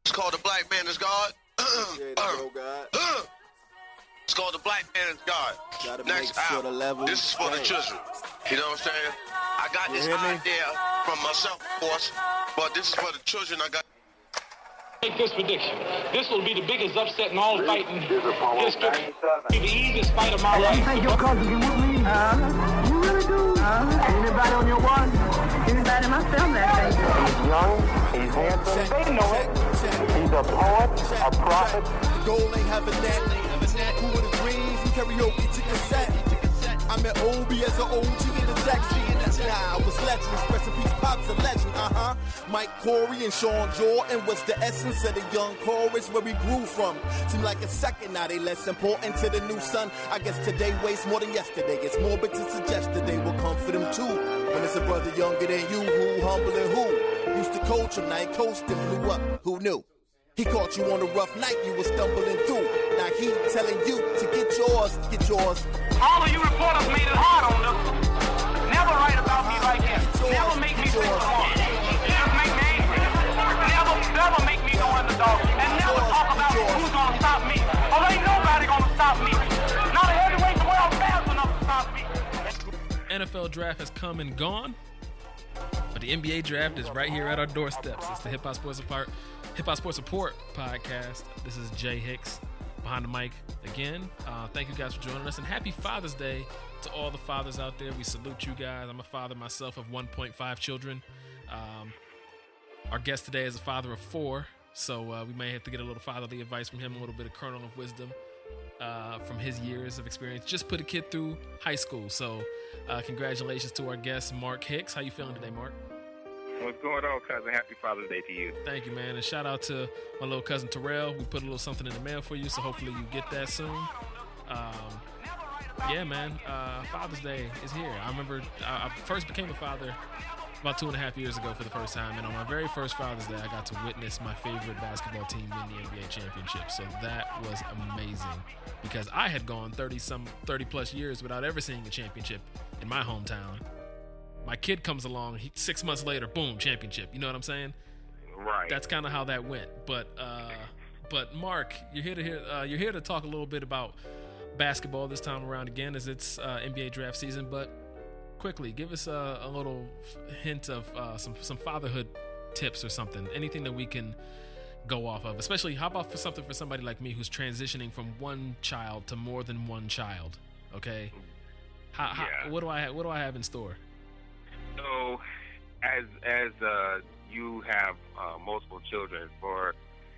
It's called The Black Man is God. God. It's called The Black Man is God. Gotta Next make sure album. the level This is for the right. children. You know what I'm saying? I got this hear me? idea from myself, of course, but this is for the children. I got. Make this prediction. This will be the biggest upset in all fighting history. Be the easiest fight of my life. You think your cousin can whoop me? You really do? Anybody on your one? Anybody in my family, I think. He's young, he's handsome, they know it. He's a poet, a prophet. Gold ain't having that. Who would have dreams from karaoke to cassette? I met Obi as an OG in the Jackson. Nah, I was legend. Rest in peace, Pop's a legend. Mike Corey and Sean Jordan was the essence of the young chorus where we grew from. Seemed like a second, now they less important to the new son. I guess today weighs more than yesterday. It's morbid to suggest that they will come for them too. When it's a brother younger than you, who humble and who used to coach him, now he coached him, blew up. Who knew? He caught you on a rough night, you were stumbling through. Now he telling you to get yours, get yours. All of you reporters made it hard on them. Never write about me like him. Never make me think of one. Just make me angry. Never make me no underdog. And never talk about who's gonna stop me. Oh, ain't nobody gonna stop me. Not a heavyweight world fast enough to stop me. NFL draft has come and gone, but the NBA draft is right here at our doorsteps. It's the Hip Hop Sports Report podcast. This is Jay Hicks behind the mic again. Thank you guys for joining us, and happy Father's Day to all the fathers out there. We salute you guys. I'm a father myself of 1.5 children. Our guest today is a father of 4, so we may have to get a little fatherly advice from him, a little bit of kernel of wisdom from his years of experience. Just put a kid through high school, so congratulations to our guest, Mark Hicks. How you feeling today, Mark? What's going on, cousin? Happy Father's Day to you. Thank you, man. And shout out to my little cousin Terrell. We put a little something in the mail for you, so hopefully you get that soon. Yeah, man. Father's Day is here. I remember I first became a father about 2.5 years ago for the first time, and on my very first Father's Day, I got to witness my favorite basketball team win the NBA championship. So that was amazing because I had gone 30 plus years without ever seeing a championship in my hometown. My kid comes along, 6 months later, boom, championship. You know what I'm saying? Right. That's kind of how that went. But Mark, you're here to talk a little bit about basketball this time around again, as it's NBA draft season. But quickly, give us a little hint of some fatherhood tips or something. Anything that we can go off of. Especially, how about for something for somebody like me who's transitioning from one child to more than one child? Okay. What do I have in store? So, as you have multiple children, for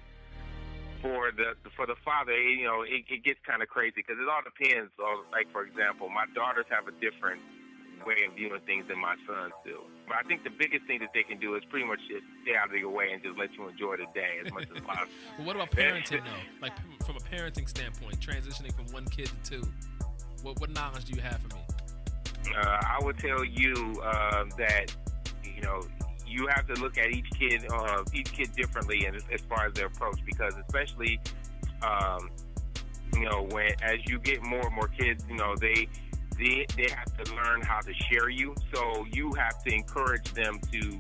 the father, you know, it gets kind of crazy because it all depends on, like, for example, my daughters have a different way of viewing things than my sons do. But I think the biggest thing that they can do is pretty much just stay out of your way and just let you enjoy the day as much as possible. But what about parenting though? Like from a parenting standpoint, transitioning from one kid to 2, what knowledge do you have for me? I would tell you that, you know, you have to look at each kid differently, and as far as their approach, because especially, you know, as you get more and more kids, you know, they have to learn how to share you. So you have to encourage them to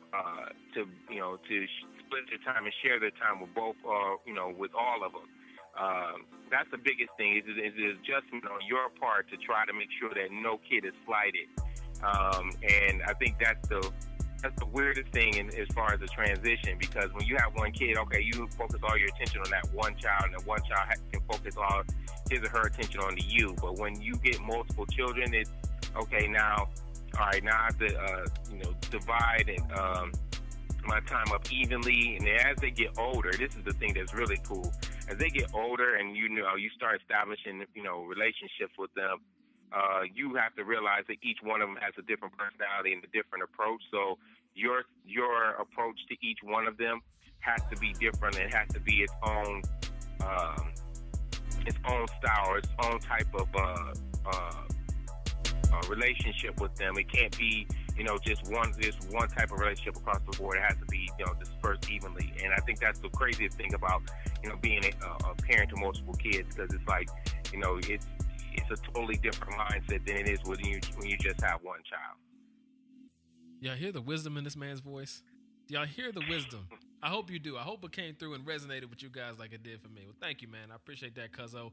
split their time and share their time with both, you know, with all of them. That's the biggest thing. It's adjustment on your part to try to make sure that no kid is slighted. And I think that's the weirdest thing as far as the transition, because when you have one kid, okay, you focus all your attention on that one child, and that one child can focus all his or her attention on you. But when you get multiple children, it's okay. Now I have to divide and my time up evenly. And as they get older, this is the thing that's really cool. As they get older, and you start establishing relationships with them, you have to realize that each one of them has a different personality and a different approach. So your approach to each one of them has to be different. It has to be its own style or its own type of relationship with them. It can't be just one type of relationship across the board. It has to be dispersed evenly. And I think that's the craziest thing about being a parent to multiple kids, because it's like it's a totally different mindset than it is when you just have one child. Yeah, I hear the wisdom in this man's voice. Y'all hear the wisdom. I hope you do. I hope it came through and resonated with you guys like it did for me. Well, thank you, man. I appreciate that, Cuzzo.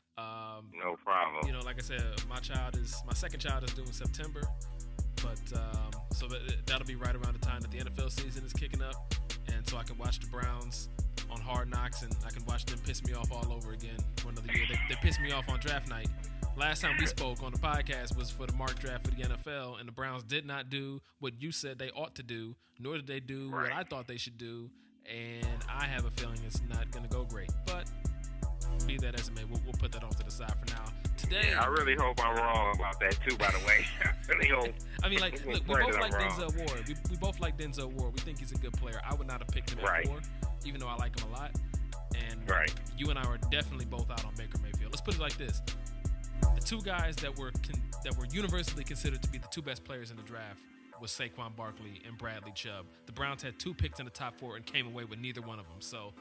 No problem. You know, like I said, my second child is due in September, but so that'll be right around the time that the NFL season is kicking up, and so I can watch the Browns on Hard Knocks, and I can watch them piss me off all over again for another year. They pissed me off on draft night. Last time we spoke on the podcast was for the mock draft for the NFL, and the Browns did not do what you said they ought to do, nor did they do what I thought they should do, and I have a feeling it's not going to go great. But be that as it may, we'll put that off to the side for now. Today, I really hope I'm wrong about that too. By the way, I really hope. I mean, like, look, we both like Denzel Ward. We both like Denzel Ward. We think he's a good player. I would not have picked him at 4, even though I like him a lot. And you and I are definitely both out on Baker Mayfield. Let's put it like this: the two guys that were universally considered to be the two best players in the draft was Saquon Barkley and Bradley Chubb. The Browns had 2 picks in the top 4 and came away with neither one of them. So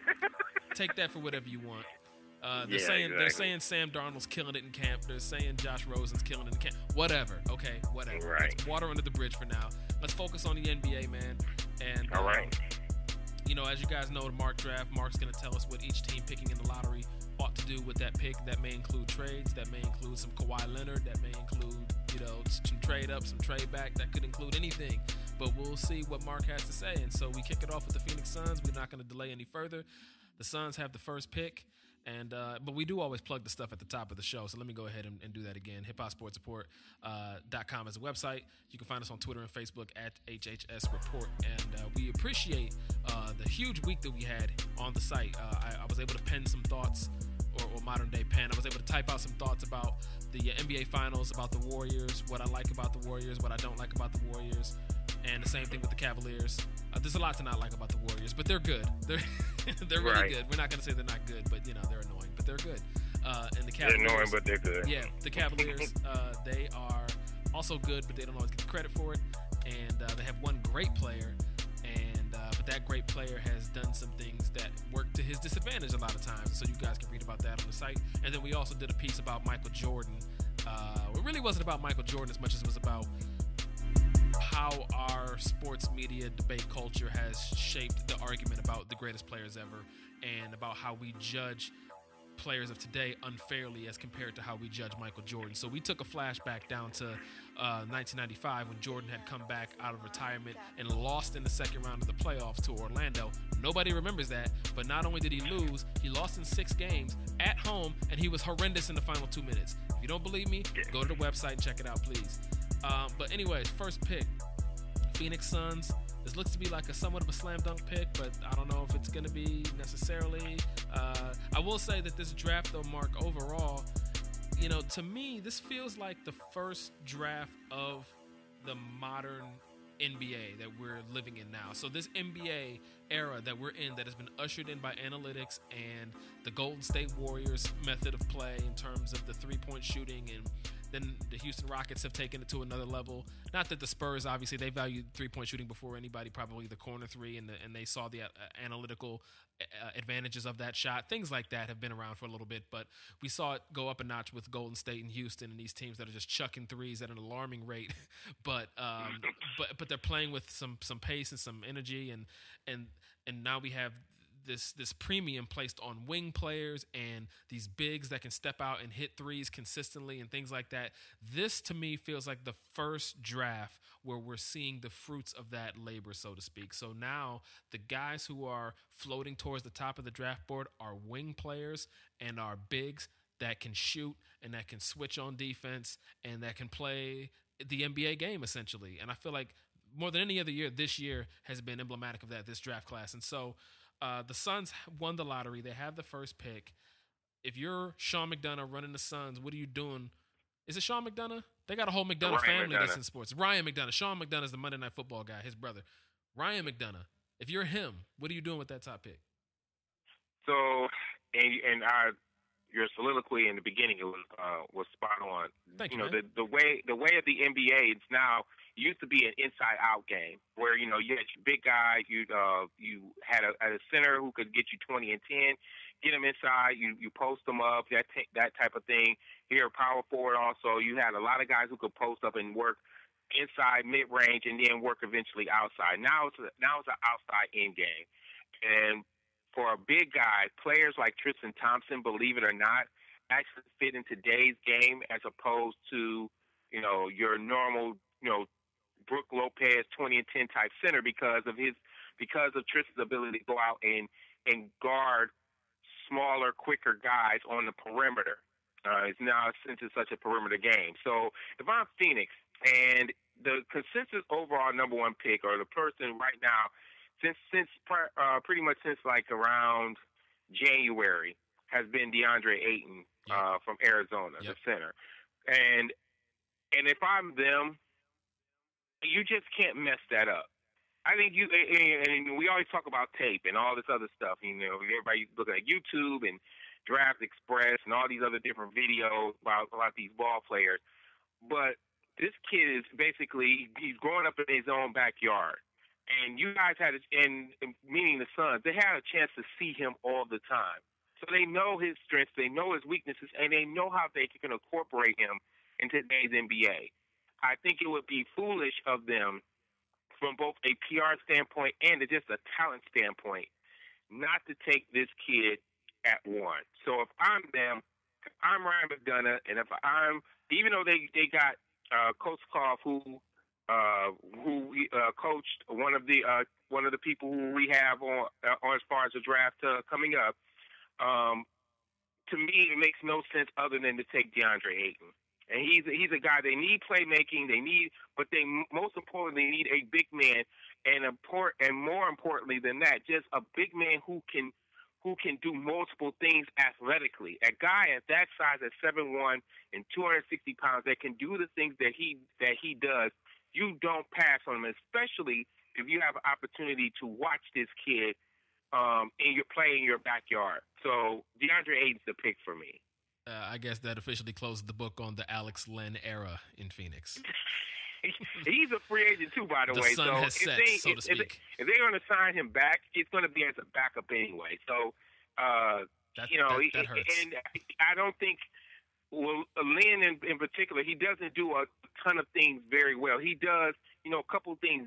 take that for whatever you want. They're saying Sam Darnold's killing it in camp. They're saying Josh Rosen's killing it in camp. Whatever. Okay, whatever. Right. Let's water under the bridge for now. Let's focus on the NBA, man. And all right. You know, as you guys know, the Mark draft, Mark's going to tell us what each team picking in the lottery ought to do with that pick. That may include trades. That may include some Kawhi Leonard. That may include, you know, some trade up, some trade back. That could include anything. But we'll see what Mark has to say. And so we kick it off with the Phoenix Suns. We're not going to delay any further. The Suns have the first pick. And but we do always plug the stuff at the top of the show, so let me go ahead and do that again. HipHopSportsReport.com is a website. You can find us on Twitter and Facebook at HHS Report. And we appreciate the huge week that we had on the site. I was able to pen some thoughts, or modern day pen. I was able to type out some thoughts about the NBA Finals, about the Warriors, what I like about the Warriors, what I don't like about the Warriors, and the same thing with the Cavaliers. There's a lot to not like about the Warriors, but they're good. They're really good. We're not going to say they're not good, but, you know, they're annoying, but they're good. And the Cavaliers, they're annoying, but they're good. Yeah, the Cavaliers, they are also good, but they don't always get the credit for it. And they have one great player, and but that great player has done some things that work to his disadvantage a lot of times. So you guys can read about that on the site. And then we also did a piece about Michael Jordan. It really wasn't about Michael Jordan as much as it was about how our sports media debate culture has shaped the argument about the greatest players ever, and about how we judge players of today unfairly as compared to how we judge Michael Jordan. So we took a flashback down to 1995 when Jordan had come back out of retirement and lost in the second round of the playoffs to Orlando. Nobody remembers that, but not only did he lose, he lost in 6 games at home, and he was horrendous in the final 2 minutes. If you don't believe me, go to the website and check it out, please. But anyways, first pick, Phoenix Suns. This looks to be like a somewhat of a slam dunk pick, but I don't know if it's going to be necessarily. I will say that this draft, though, Mark, overall, you know, to me, this feels like the first draft of the modern NBA that we're living in now. So this NBA era that we're in, that has been ushered in by analytics and the Golden State Warriors method of play in terms of the three-point shooting, and then the Houston Rockets have taken it to another level. Not that the Spurs, obviously, they valued three-point shooting before anybody, probably the corner three, and they saw the analytical advantages of that shot. Things like that have been around for a little bit, but we saw it go up a notch with Golden State and Houston and these teams that are just chucking threes at an alarming rate. but they're playing with some pace and some energy, and now we have this premium placed on wing players and these bigs that can step out and hit threes consistently and things like that. This, to me, feels like the first draft where we're seeing the fruits of that labor, so to speak. So now the guys who are floating towards the top of the draft board are wing players and are bigs that can shoot and that can switch on defense and that can play the NBA game, essentially. And I feel like more than any other year, this year has been emblematic of that, this draft class. And so the Suns won the lottery. They have the first pick. If you're Sean McDonough running the Suns, what are you doing? Is it Sean McDonough? They got a whole McDonough family that's in sports. Ryan McDonough. Sean McDonough is the Monday Night Football guy, his brother. Ryan McDonough. If you're him, what are you doing with that top pick? So, your soliloquy in the beginning was spot on. Thank you. The way of the NBA, it's now used to be an inside-out game where you had your big guy, you had a center who could get you 20 and 10, get them inside, you post them up, that type of thing. Here, power forward also, you had a lot of guys who could post up and work inside, mid-range, and then work eventually outside. Now it's an outside in game. And for a big guy, players like Tristan Thompson, believe it or not, actually fit in today's game as opposed to, your normal, Brook Lopez 20 and 10 type center because of Tristan's ability to go out and guard smaller, quicker guys on the perimeter. Since it's such a perimeter game. So Devon Phoenix, and the consensus overall number one pick, or the person right now, pretty much since like around January, has been DeAndre Ayton from Arizona, the center. And if I'm them, you just can't mess that up. I think and we always talk about tape and all this other stuff. Everybody looking at YouTube and Draft Express and all these other different videos about these ball players. But this kid is basically, he's growing up in his own backyard. And you guys meaning the Suns, they had a chance to see him all the time. So they know his strengths, they know his weaknesses, and they know how they can incorporate him in today's NBA. I think it would be foolish of them, from both a PR standpoint and just a talent standpoint, not to take this kid at one. So if I'm them, I'm Ryan McDonough, and even though they got Coach Koff, who coached one of the people who we have on as far as the draft coming up, to me it makes no sense other than to take DeAndre Ayton. And he's a guy they need playmaking, but they most importantly need a big man, and more importantly than that, just a big man who can do multiple things athletically. A guy at that size, at 7'1" and 260 pounds, that can do the things that he does, you don't pass on him, especially if you have an opportunity to watch this kid play in your backyard. So DeAndre Ayton's the pick for me. I guess that officially closes the book on the Alex Len era in Phoenix. He's a free agent too, by the way. The sun has set, so to speak. If they're going to sign him back, it's going to be as a backup anyway. So, that hurts. And I don't think, Len in particular, he doesn't do a ton of things very well. He does, a couple things,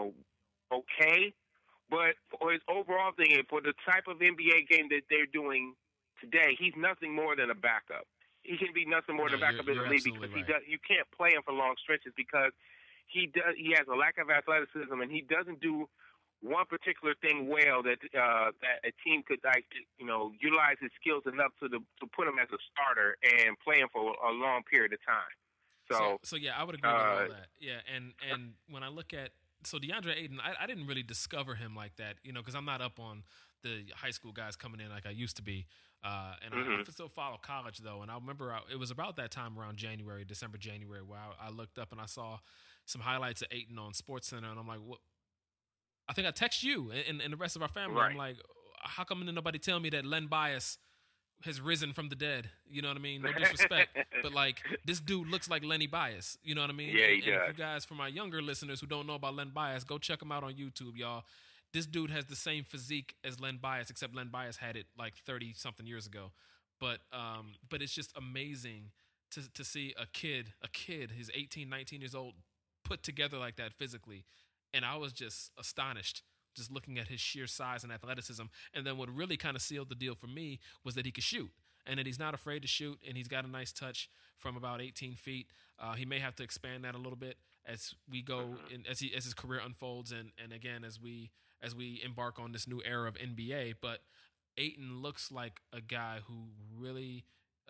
okay. But for his overall thing, and for the type of NBA game that they're doing today, he's nothing more than a backup. He can be nothing more than a backup in the league because you can't play him for long stretches because he has a lack of athleticism, and he doesn't do one particular thing well that a team could utilize his skills enough to put him as a starter and play him for a long period of time. So yeah, I would agree with all that. Yeah, and when I look at DeAndre Ayton, I didn't really discover him like that, because I'm not up on the high school guys coming in like I used to be. And I still follow college, though. And I remember it was about that time around December, January, where I looked up and I saw some highlights of Ayton on SportsCenter. And I'm like, what? I think I text you and the rest of our family. Right. I'm like, how come nobody tell me that Len Bias has risen from the dead? You know what I mean? No disrespect. But, this dude looks like Lenny Bias. You know what I mean? Yeah, he does. And if you guys, for my younger listeners who don't know about Len Bias, go check him out on YouTube, y'all. This dude has the same physique as Len Bias, except Len Bias had it 30-something years ago. But it's just amazing to see a kid, he's 18, 19 years old, put together like that physically. And I was just astonished just looking at his sheer size and athleticism. And then what really kind of sealed the deal for me was that he could shoot, and that he's not afraid to shoot, and he's got a nice touch from about 18 feet. He may have to expand that a little bit as we go, as his career unfolds, and again, as we embark on this new era of NBA. But Ayton looks like a guy who really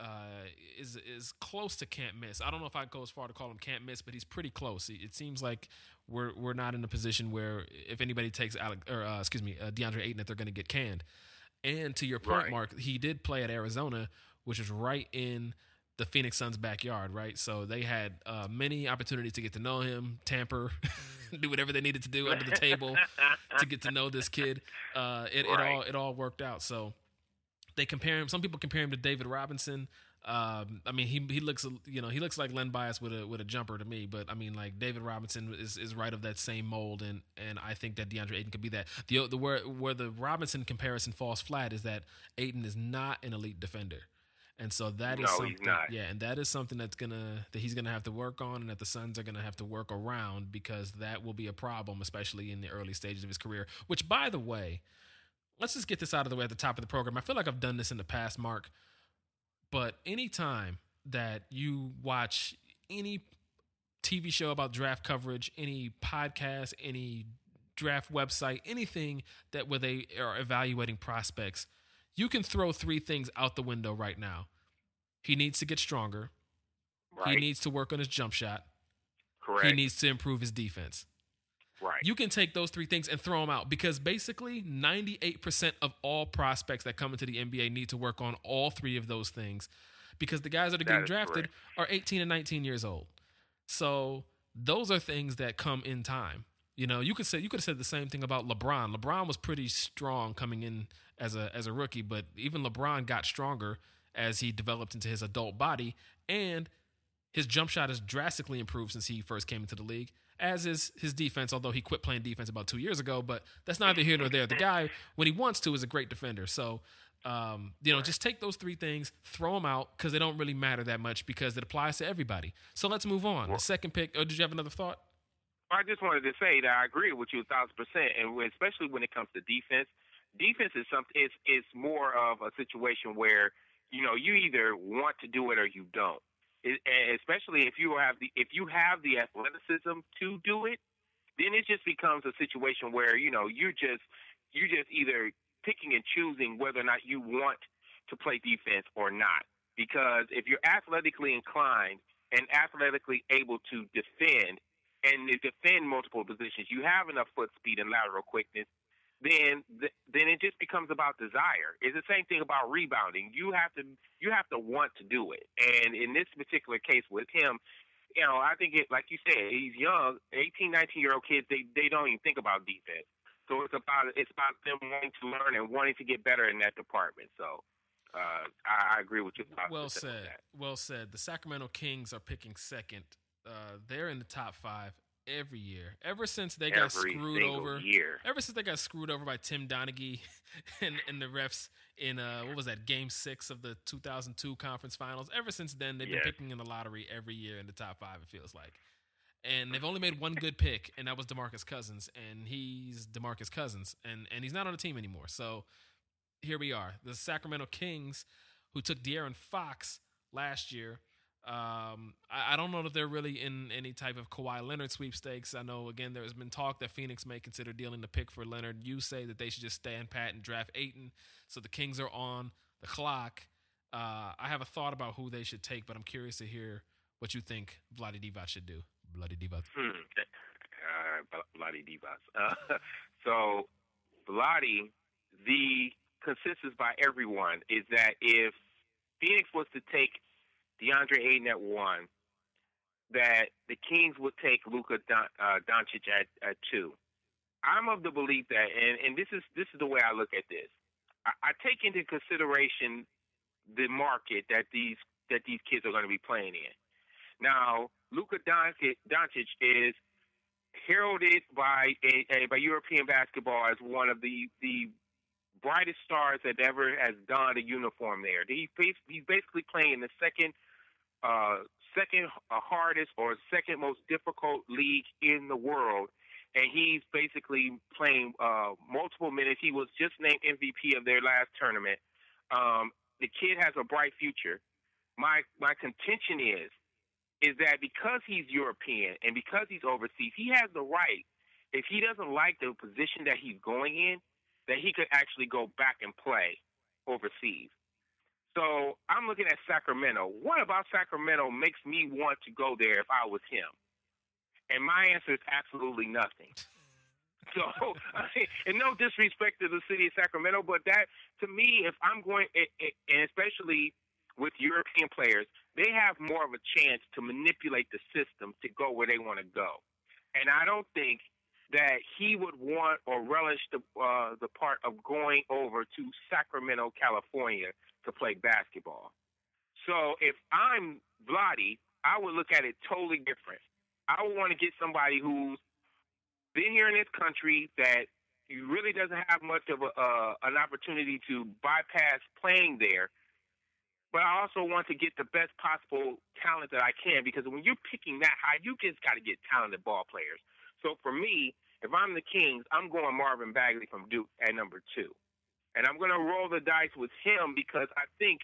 is close to can't miss. I don't know if I'd go as far to call him can't miss, but he's pretty close. It seems like we're not in a position where if anybody takes DeAndre Ayton, that they're going to get canned. And to your point, right, Mark, he did play at Arizona, which is right in the Phoenix Suns' backyard, right? So they had many opportunities to get to know him, tamper, do whatever they needed to do under the table to get to know this kid. It all worked out. So they compare him. Some people compare him to David Robinson. He looks like Len Bias with a jumper to me. But David Robinson is right of that same mold, and I think that DeAndre Ayton could be that. Where the Robinson comparison falls flat is that Ayton is not an elite defender. And so that is No, something, he's not. yeah, and that is something that he's gonna have to work on, and that the Suns are gonna have to work around, because that will be a problem, especially in the early stages of his career. Which, by the way, let's just get this out of the way at the top of the program. I feel like I've done this in the past, Mark, but anytime that you watch any TV show about draft coverage, any podcast, any draft website, anything where they are evaluating prospects, you can throw three things out the window right now. He needs to get stronger. Right. He needs to work on his jump shot. Correct. He needs to improve his defense. Right. You can take those three things and throw them out, because basically 98% of all prospects that come into the NBA need to work on all three of those things, because the guys that are getting drafted are 18 and 19 years old. So those are things that come in time. You know, you could have said the same thing about LeBron. LeBron was pretty strong coming in as a rookie, but even LeBron got stronger as he developed into his adult body, and his jump shot has drastically improved since he first came into the league, as is his defense, although he quit playing defense about 2 years ago, but that's neither here nor there. The guy, when he wants to, is a great defender. So, just take those three things, throw them out, because they don't really matter that much, because it applies to everybody. So let's move on. The second pick, did you have another thought? I just wanted to say that I agree with you 1,000%, and especially when it comes to defense. Defense is something. It's more of a situation where you either want to do it or you don't. Especially if you have the athleticism to do it, then it just becomes a situation where you're just either picking and choosing whether or not you want to play defense or not. Because if you're athletically inclined and athletically able to defend multiple positions, you have enough foot speed and lateral quickness, then it just becomes about desire. It's the same thing about rebounding. You have to want to do it. And in this particular case with him, I think like you said, he's young, 18, 19-year-old kids, they don't even think about defense. So it's about them wanting to learn and wanting to get better in that department. So I agree with you. Well said. Well said. The Sacramento Kings are picking second. They're in the top 5 every year. Ever since they got screwed over. Ever since they got screwed over by Tim Donaghy and the refs in what was that, Game 6 of the 2002 conference finals. Ever since then, they've been picking in the lottery every year in the top 5. It feels like. And they've only made one good pick, and that was DeMarcus Cousins. And he's DeMarcus Cousins, and he's not on the team anymore. So here we are. The Sacramento Kings, who took De'Aaron Fox last year. I don't know if they're really in any type of Kawhi Leonard sweepstakes. I know, again, there's been talk that Phoenix may consider dealing the pick for Leonard. You say that they should just stand pat and draft Ayton. So the Kings are on the clock. I have a thought about who they should take, but I'm curious to hear what you think Vlade Divac should do. Vlade Divac. Vlade Divac. So Vlade, the consensus by everyone is that if Phoenix was to take DeAndre Ayton at 1, that the Kings would take Luka Doncic at 2. I'm of the belief that, and this is the way I look at this. I take into consideration the market that these kids are going to be playing in. Now, Luka Doncic is heralded by European basketball as one of the brightest stars that ever has donned a uniform there. He's basically playing in the second hardest or second most difficult league in the world, and he's basically playing multiple minutes. He was just named MVP of their last tournament. The kid has a bright future. My contention is that because he's European and because he's overseas, he has the right, if he doesn't like the position that he's going in, that he could actually go back and play overseas. So I'm looking at Sacramento. What about Sacramento makes me want to go there if I was him? And my answer is absolutely nothing. So, and no disrespect to the city of Sacramento, but that, to me, if I'm going, and especially with European players, they have more of a chance to manipulate the system to go where they want to go. And I don't think that he would want or relish the part of going over to Sacramento, California to play basketball. So if I'm Vlade, I would look at it totally different. I would want to get somebody who's been here in this country, that really doesn't have much of an opportunity to bypass playing there, but I also want to get the best possible talent that I can, because when you're picking that high, you just got to get talented ball players. So for me, if I'm the Kings, I'm going Marvin Bagley from Duke at number 2. And I'm going to roll the dice with him because I think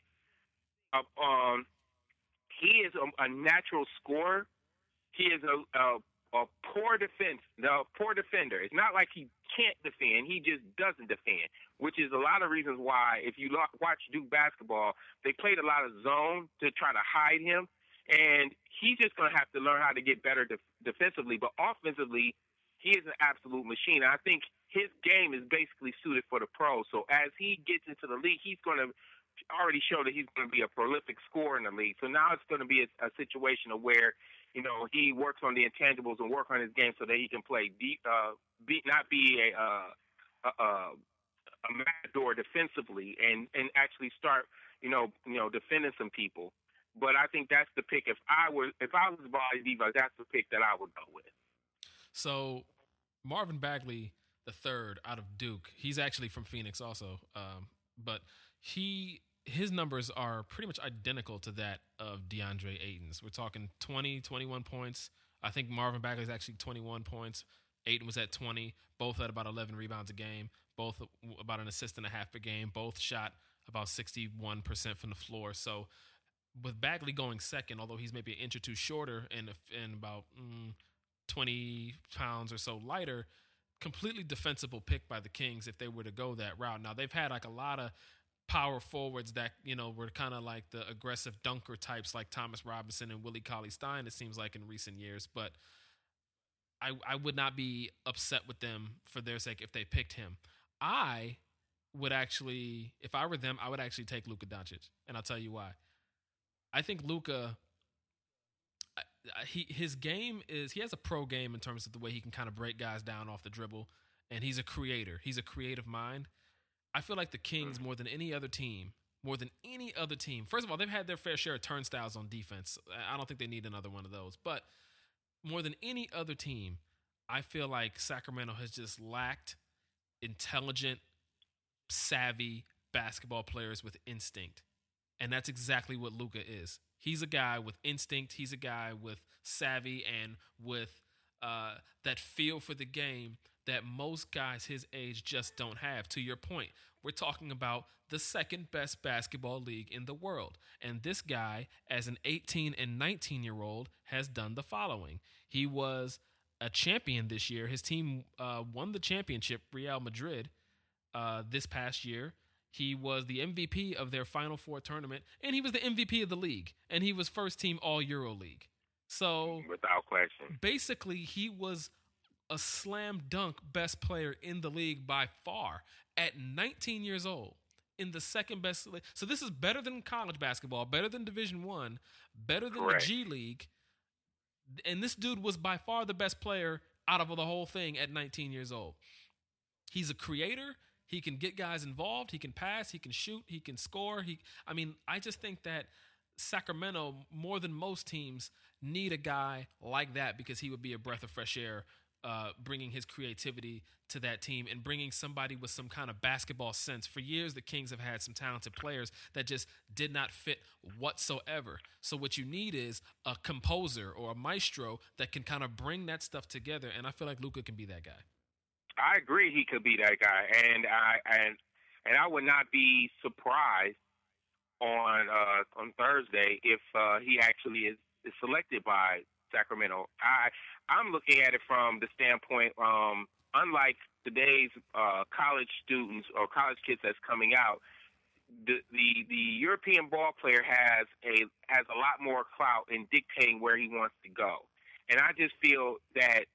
he is a natural scorer. He is a poor defender. It's not like he can't defend. He just doesn't defend, which is a lot of reasons why, if you watch Duke basketball, they played a lot of zone to try to hide him. And he's just going to have to learn how to get better defensively. But offensively, he is an absolute machine. I think his game is basically suited for the pros. So as he gets into the league, he's going to already show that he's going to be a prolific scorer in the league. So now it's going to be a situation of where, he works on the intangibles and work on his game so that he can play not be a matador defensively and actually start, defending some people. But I think that's the pick. If I was Vlade Divac, that's the pick that I would go with. So Marvin Bagley III out of Duke, he's actually from Phoenix also, but his numbers are pretty much identical to that of DeAndre Ayton's. We're talking 20, 21 points. I think Marvin Bagley's actually 21 points. Ayton was at 20. Both had about 11 rebounds a game. Both about an assist and a half per game. Both shot about 61% from the floor. So with Bagley going second, although he's maybe an inch or two shorter and about 20 pounds or so lighter, completely defensible pick by the Kings if they were to go that route. Now, they've had like a lot of power forwards that, were kind of like the aggressive dunker types like Thomas Robinson and Willie Cauley-Stein, it seems like, in recent years. But I would not be upset with them for their sake if they picked him. I would actually, if I were them, I would actually take Luka Doncic. And I'll tell you why. I think Luka, his game is, he has a pro game in terms of the way he can kind of break guys down off the dribble. And he's a creator. He's a creative mind. I feel like the Kings, more than any other team, first of all, they've had their fair share of turnstiles on defense. I don't think they need another one of those. But more than any other team, I feel like Sacramento has just lacked intelligent, savvy basketball players with instinct. And that's exactly what Luka is. He's a guy with instinct. He's a guy with savvy and with that feel for the game that most guys his age just don't have. To your point, we're talking about the second best basketball league in the world. And this guy, as an 18 and 19-year-old, has done the following. He was a champion this year. His team won the championship, Real Madrid, this past year. He was the MVP of their Final Four tournament, and he was the MVP of the league. And he was first team All-Euro League. So, without question, basically, he was a slam dunk best player in the league by far at 19 years old in the second best league. So this is better than college basketball, better than Division I, better than the G League. And this dude was by far the best player out of the whole thing at 19 years old. He's a creator. He can get guys involved. He can pass. He can shoot. He can score. I just think that Sacramento, more than most teams, need a guy like that because he would be a breath of fresh air, bringing his creativity to that team and bringing somebody with some kind of basketball sense. For years, the Kings have had some talented players that just did not fit whatsoever. So what you need is a composer or a maestro that can kind of bring that stuff together, and I feel like Luka can be that guy. I agree he could be that guy, and I would not be surprised on Thursday if he actually is selected by Sacramento. I'm looking at it from the standpoint, unlike today's college students or college kids that's coming out, the European ball player has a lot more clout in dictating where he wants to go, and I just feel that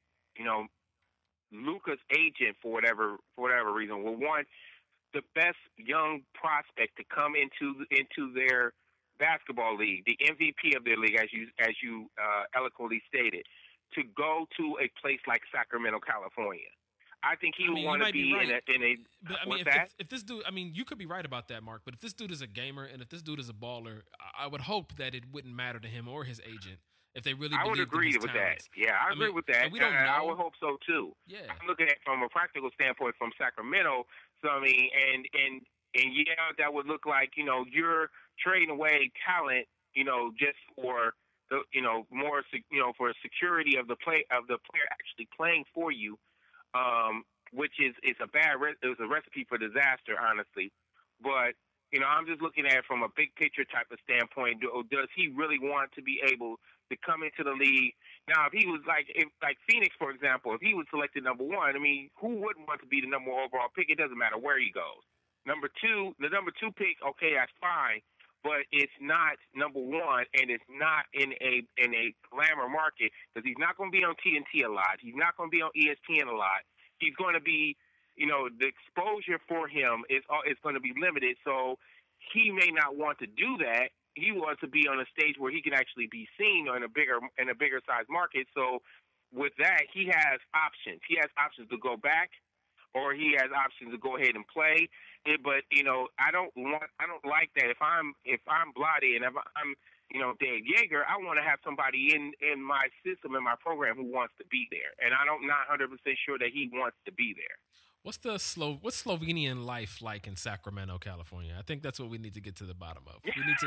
Luka's agent, for whatever reason, will want the best young prospect to come into their basketball league, the MVP of their league, as you eloquently stated, to go to a place like Sacramento, California. I think he would want to be right. in a. But, if this dude, you could be right about that, Mark. But if this dude is a gamer and if this dude is a baller, I would hope that it wouldn't matter to him or his agent. If they really, I would agree with that. Yeah, I agree with that. We don't know. I would hope so too. Yeah, I'm looking at it from a practical standpoint from Sacramento. So and And yeah, that would look like, you're trading away talent, just for the, more, for security of the player actually playing for you, which is it was a recipe for disaster, honestly. But, I'm just looking at it from a big picture type of standpoint. Does he really want to be able to come into the league? Now, if he was like Phoenix, for example, if he was selected number 1, I mean, who wouldn't want to be the number 1 overall pick? It doesn't matter where he goes. The number 2 pick, okay, that's fine, but it's not number 1, and it's not in a glamour market, because he's not going to be on TNT a lot. He's not going to be on ESPN a lot. He's going to be, the exposure for him is going to be limited. So he may not want to do that. He wants to be on a stage where he can actually be seen in a bigger size market. So with that, he has options. He has options to go back, or he has options to go ahead and play. But I don't like that. If I'm Vlade and if I'm Dave Yeager, I want to have somebody in my system, in my program, who wants to be there. And I'm not 100% sure that he wants to be there. What's Slovenian life like in Sacramento, California? I think that's what we need to get to the bottom of.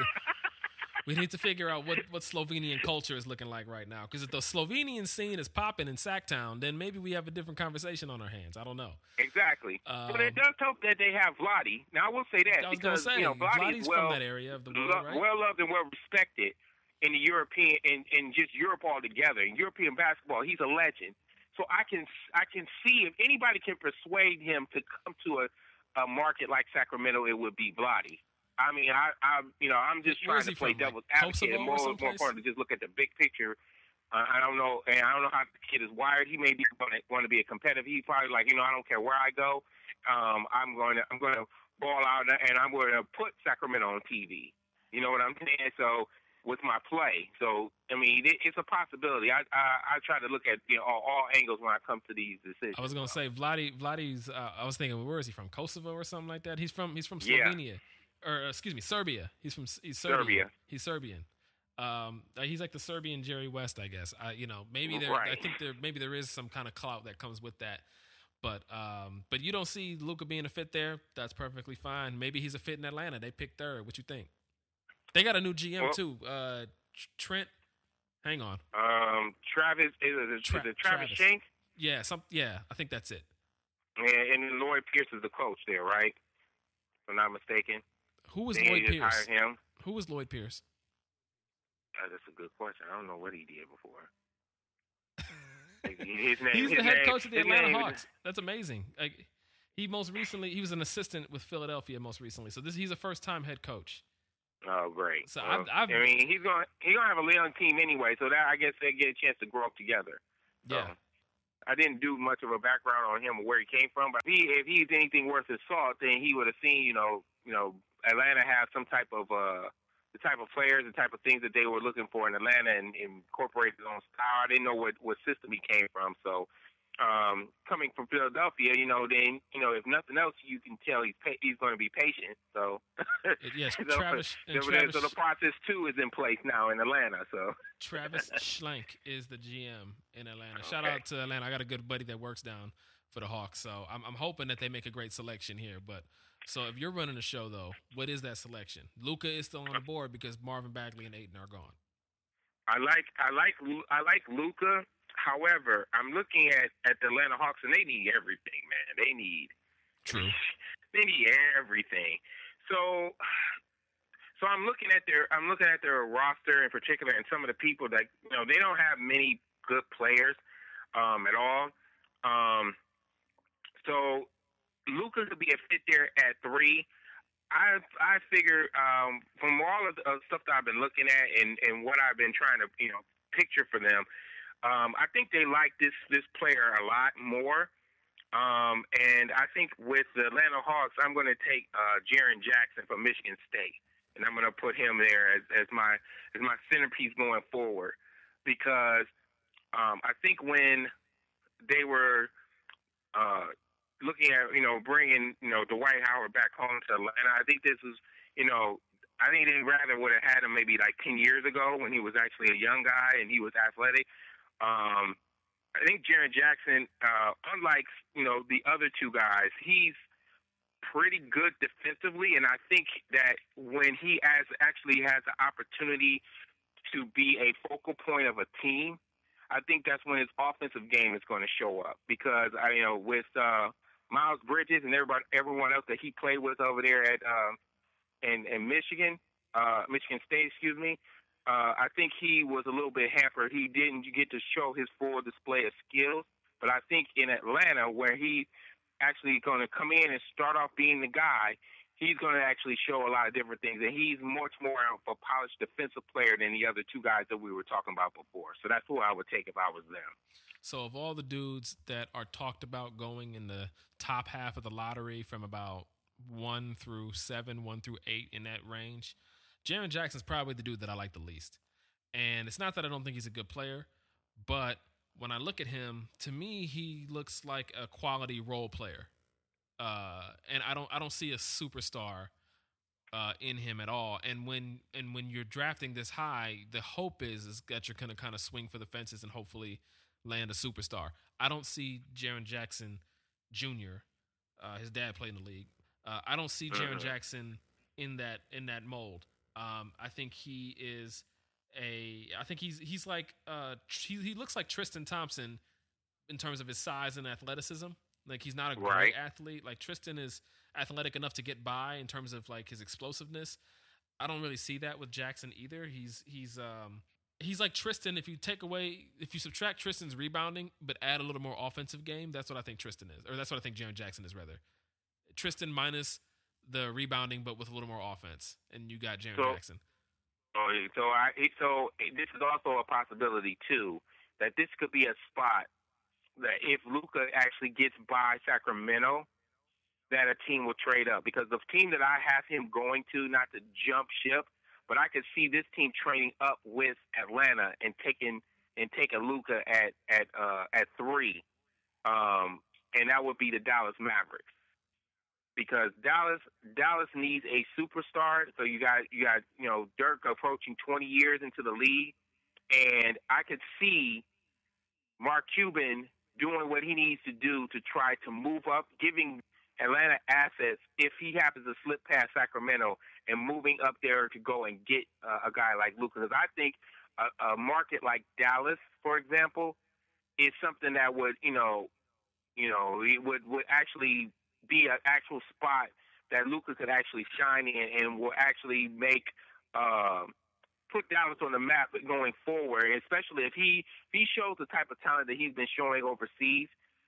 We need to figure out what Slovenian culture is looking like right now. Because if the Slovenian scene is popping in Sacktown, then maybe we have a different conversation on our hands. I don't know. Exactly. But it does help that they have Vlade. Now, I will say that. I was going to say, Vlade's from that area of the world, right? Well loved and well respected in the European, in just Europe altogether. In European basketball, he's a legend. So I can see if anybody can persuade him to come to a market like Sacramento, it would be Vlade. I mean, I'm just trying to play devil's advocate, and more important to just look at the big picture. I don't know how the kid is wired. He may be want to be a competitive. He's probably like, I don't care where I go. I'm going to ball out, and I'm going to put Sacramento on TV. You know what I'm saying? So with my play, so I mean, it's a possibility. I try to look at all angles when I come to these decisions. I was going to say Vlade's. I was thinking, where is he from? Kosovo or something like that. He's from Slovenia. Or excuse me, Serbia. He's Serbian. Serbia. He's Serbian. He's like the Serbian Jerry West, I guess. Maybe right. I think there is some kind of clout that comes with that. But you don't see Luka being a fit there. That's perfectly fine. Maybe he's a fit in Atlanta. They picked third. What you think? They got a new GM too. Trent. Hang on. Travis is it Travis Shank? Yeah. I think that's it. Yeah, and Lloyd Pierce is the coach there, right? If I'm not mistaken. Who was Lloyd Pierce? Hired him. Who was Lloyd Pierce? That's a good question. I don't know what he did before. He's the head coach of the Atlanta Hawks. That's amazing. Like, he was an assistant with Philadelphia most recently. So he's a first-time head coach. Oh, great. So I mean, he's gonna have a young team anyway. So that I guess they get a chance to grow up together. Yeah. I didn't do much of a background on him or where he came from, but if he's anything worth his salt, then he would have seen, Atlanta have some type of the type of players, the type of things that they were looking for in Atlanta, and incorporate his own style. I didn't know what system he came from. So coming from Philadelphia, then if nothing else, you can tell he's going to be patient. So yes, so the process too is in place now in Atlanta. So Travis Schlenk is the GM in Atlanta. Shout out to Atlanta. I got a good buddy that works down for the Hawks, so I'm hoping that they make a great selection here. But so if you're running the show though, what is that selection? Luka is still on the board because Marvin Bagley and Ayton are gone. I like Luka. However, I'm looking at the Atlanta Hawks, and they need everything, man. They need everything. So I'm looking at their roster in particular, and some of the people that they don't have many good players at all. So Luka could be a fit there at 3. I figure from all of the stuff that I've been looking at and what I've been trying to picture for them. I think they like this player a lot more, and I think with the Atlanta Hawks, I'm going to take Jaren Jackson from Michigan State, and I'm going to put him there as my centerpiece going forward, because I think when they were looking at bringing Dwight Howard back home to Atlanta, I think this was I think they rather would have had him maybe like 10 years ago when he was actually a young guy and he was athletic. I think Jaren Jackson, unlike the other two guys, he's pretty good defensively, and I think that when he actually has the opportunity to be a focal point of a team, I think that's when his offensive game is going to show up. Because with Miles Bridges and everyone else that he played with over there at in Michigan State, I think he was a little bit hampered. He didn't get to show his full display of skills. But I think in Atlanta, where he actually going to come in and start off being the guy, he's going to actually show a lot of different things. And he's much more of a polished defensive player than the other two guys that we were talking about before. So that's who I would take if I was them. So of all the dudes that are talked about going in the top half of the lottery from about 1 through 7, 1 through 8 in that range, Jaren Jackson's probably the dude that I like the least. And it's not that I don't think he's a good player, but when I look at him, to me, he looks like a quality role player. And I don't see a superstar in him at all. And when you're drafting this high, the hope is that you're going to kind of swing for the fences and hopefully land a superstar. I don't see Jaren Jackson Jr. His dad played in the league. I don't see Jaren Jackson in that mold. I think he is he's like he looks like Tristan Thompson in terms of his size and athleticism. Like he's not a great athlete. Like Tristan is athletic enough to get by in terms of like his explosiveness. I don't really see that with Jackson either. He's like Tristan if you subtract Tristan's rebounding but add a little more offensive game. That's what I think Tristan is, or that's what I think Jaren Jackson is rather. Tristan minus the rebounding but with a little more offense, and you got Jaren Jackson. So this is also a possibility too, that this could be a spot that if Luka actually gets by Sacramento, that a team will trade up. Because the team that I have him going to, not to jump ship, but I could see this team trading up with Atlanta and taking Luka at 3, and that would be the Dallas Mavericks. Because Dallas needs a superstar. So you got Dirk approaching 20 years into the league, and I could see Mark Cuban doing what he needs to do to try to move up, giving Atlanta assets if he happens to slip past Sacramento and moving up there to go and get a guy like Luka. Because I think a market like Dallas, for example, is something that would it would actually be an actual spot that Luka could actually shine in and will actually make put Dallas on the map going forward, especially if he shows the type of talent that he's been showing overseas.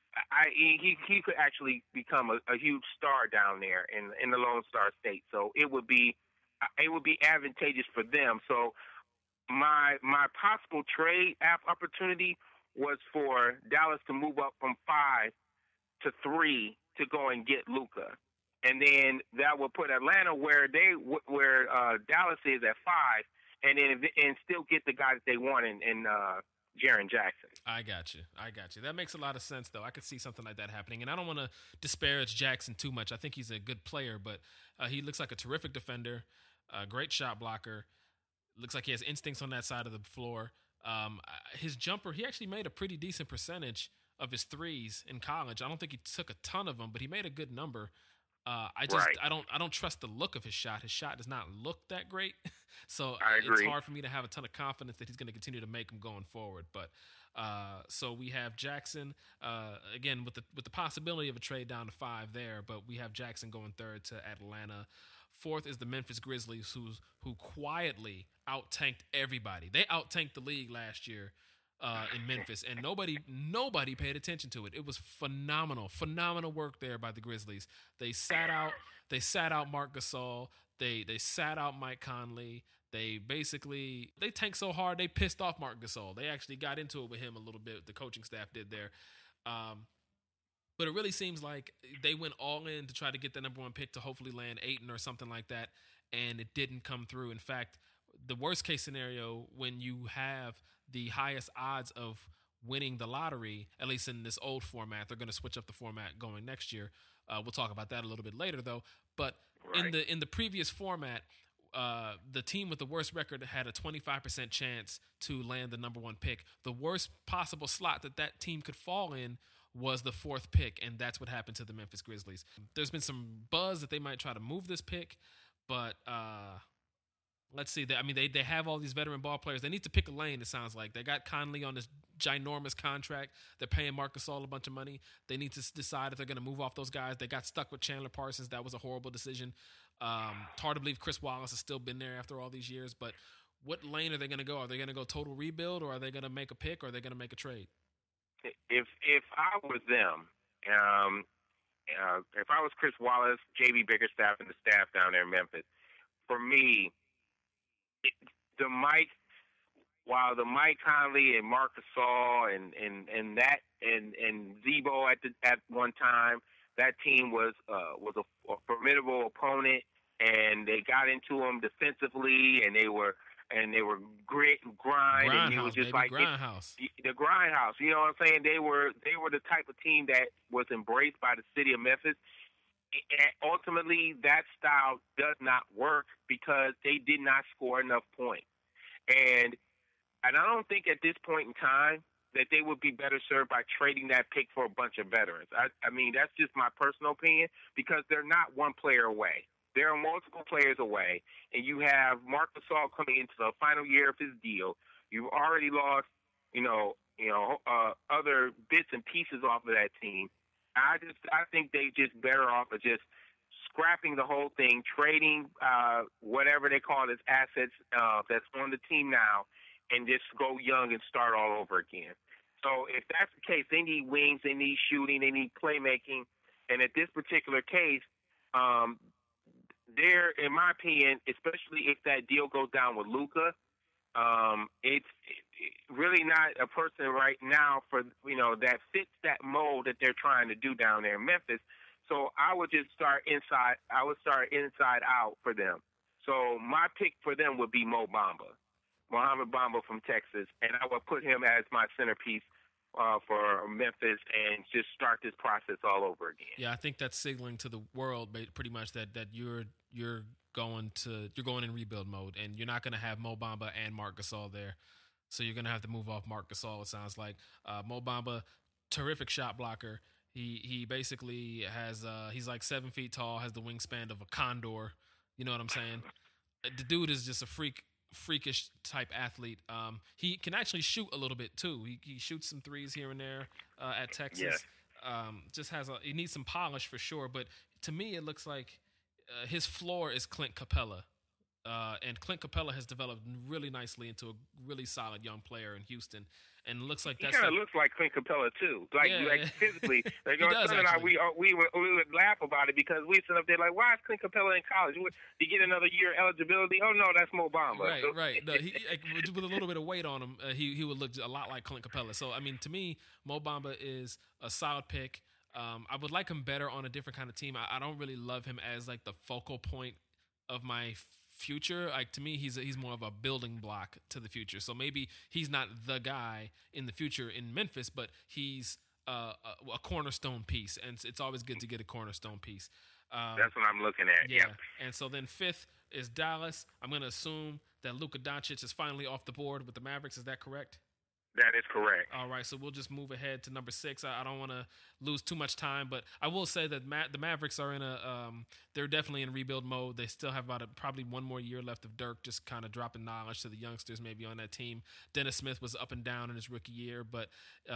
He could actually become a huge star down there in the Lone Star State. So it would be advantageous for them. So my possible trade opportunity was for Dallas to move up from 5 to 3 to go and get Luka, and then that will put Atlanta where Dallas is at 5, and still get the guy that they want in Jaren Jackson. I got you. That makes a lot of sense, though. I could see something like that happening, and I don't want to disparage Jackson too much. I think he's a good player, but he looks like a terrific defender, a great shot blocker. Looks like he has instincts on that side of the floor. His jumper, he actually made a pretty decent percentage of his threes in college. I don't think he took a ton of them, but he made a good number. I don't trust the look of his shot. His shot does not look that great. So it's hard for me to have a ton of confidence that he's going to continue to make them going forward. But so we have Jackson again with the possibility of a trade down to 5 there, but we have Jackson going 3rd to Atlanta. 4th is the Memphis Grizzlies, who quietly out-tanked everybody. They out-tanked the league last year in Memphis, and nobody paid attention to it. It was phenomenal work there by the Grizzlies. They sat out Marc Gasol. They sat out Mike Conley. They tanked so hard they pissed off Marc Gasol. They actually got into it with him a little bit. The coaching staff did there. But it really seems like they went all in to try to get the number 1 pick to hopefully land Ayton or something like that, and it didn't come through. In fact, the worst case scenario, when you have the highest odds of winning the lottery, at least in this old format, they're going to switch up the format going next year. We'll talk about that a little bit later, though. But in the previous format, the team with the worst record had a 25% chance to land the number 1 pick. The worst possible slot that team could fall in was the 4th pick, and that's what happened to the Memphis Grizzlies. There's been some buzz that they might try to move this pick, but let's see. They have all these veteran ball players. They need to pick a lane, it sounds like. They got Conley on this ginormous contract. They're paying Marc Gasol a bunch of money. They need to decide if they're going to move off those guys. They got stuck with Chandler Parsons. That was a horrible decision. It's hard to believe Chris Wallace has still been there after all these years, but what lane are they going to go? Are they going to go total rebuild, or are they going to make a pick, or are they going to make a trade? If I was them, if I was Chris Wallace, J.B. Bickerstaff, and the staff down there in Memphis, for me, the Mike Conley and Marc Gasol and Zebo at one time, that team was a formidable opponent, and they got into them defensively, and they were grit and grind, and it was just like the grindhouse. You know what I'm saying? They were the type of team that was embraced by the city of Memphis. And ultimately, that style does not work because they did not score enough points. And I don't think at this point in time that they would be better served by trading that pick for a bunch of veterans. I mean, that's just my personal opinion, because they're not one player away. There are multiple players away, and you have Marc Gasol coming into the final year of his deal. You've already lost, other bits and pieces off of that team. I think they just better off of just scrapping the whole thing, trading whatever they call it as assets that's on the team now, and just go young and start all over again. So if that's the case, they need wings, they need shooting, they need playmaking, and at this particular case, there, in my opinion, especially if that deal goes down with Luka, it's really not a person right now for that fits that mold that they're trying to do down there in Memphis. So I would just start inside. I would start inside out for them. So my pick for them would be Mohamed Bamba from Texas, and I would put him as my centerpiece for Memphis and just start this process all over again. Yeah, I think that's signaling to the world pretty much that you're going in rebuild mode, and you're not going to have Mo Bamba and Marc Gasol there. So you're going to have to move off Marc Gasol, it sounds like. Mo Bamba, terrific shot blocker. He basically has he's like 7 feet tall, has the wingspan of a condor. You know what I'm saying? The dude is just a freakish type athlete. He can actually shoot a little bit too. He shoots some threes here and there at Texas. Yeah. Just he needs some polish for sure. But to me, it looks like his floor is Clint Capella. And Clint Capella has developed really nicely into a really solid young player in Houston, and looks like he kind of looks like Clint Capella too, like physically. Like son and I, we would laugh about it because we sit up there like, why is Clint Capella in college? Did he get another year eligibility? Oh no, that's Mo Bamba. Right. No, with a little bit of weight on him, he would look a lot like Clint Capella. So I mean, to me, Mo Bamba is a solid pick. I would like him better on a different kind of team. I don't really love him as like the focal point of my future. Like, to me, he's more of a building block to the future. So maybe he's not the guy in the future in Memphis, but he's a cornerstone piece, and it's always good to get a cornerstone piece. That's what I'm looking at. Yeah. And so then 5th is Dallas. I'm going to assume that Luka Doncic is finally off the board with the Mavericks. Is that correct? That is correct. All right, so we'll just move ahead to number 6. I don't want to lose too much time, but I will say that the Mavericks are they're definitely in rebuild mode. They still have probably one more year left of Dirk, just kind of dropping knowledge to the youngsters maybe on that team. Dennis Smith was up and down in his rookie year, but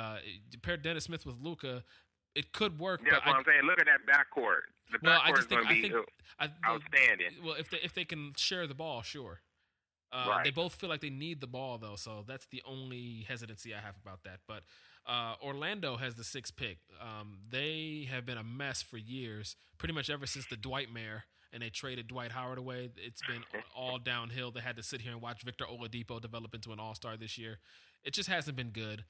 pair Dennis Smith with Luka, it could work. Yeah, that's what I'm saying. Look at that backcourt. The backcourt is going to be outstanding. Well, if they can share the ball, sure. Right. They both feel like they need the ball, though, so that's the only hesitancy I have about that. But Orlando has the 6th pick. They have been a mess for years, pretty much ever since the Dwight Mayor, and they traded Dwight Howard away. It's been all downhill. They had to sit here and watch Victor Oladipo develop into an all-star this year. It just hasn't been good.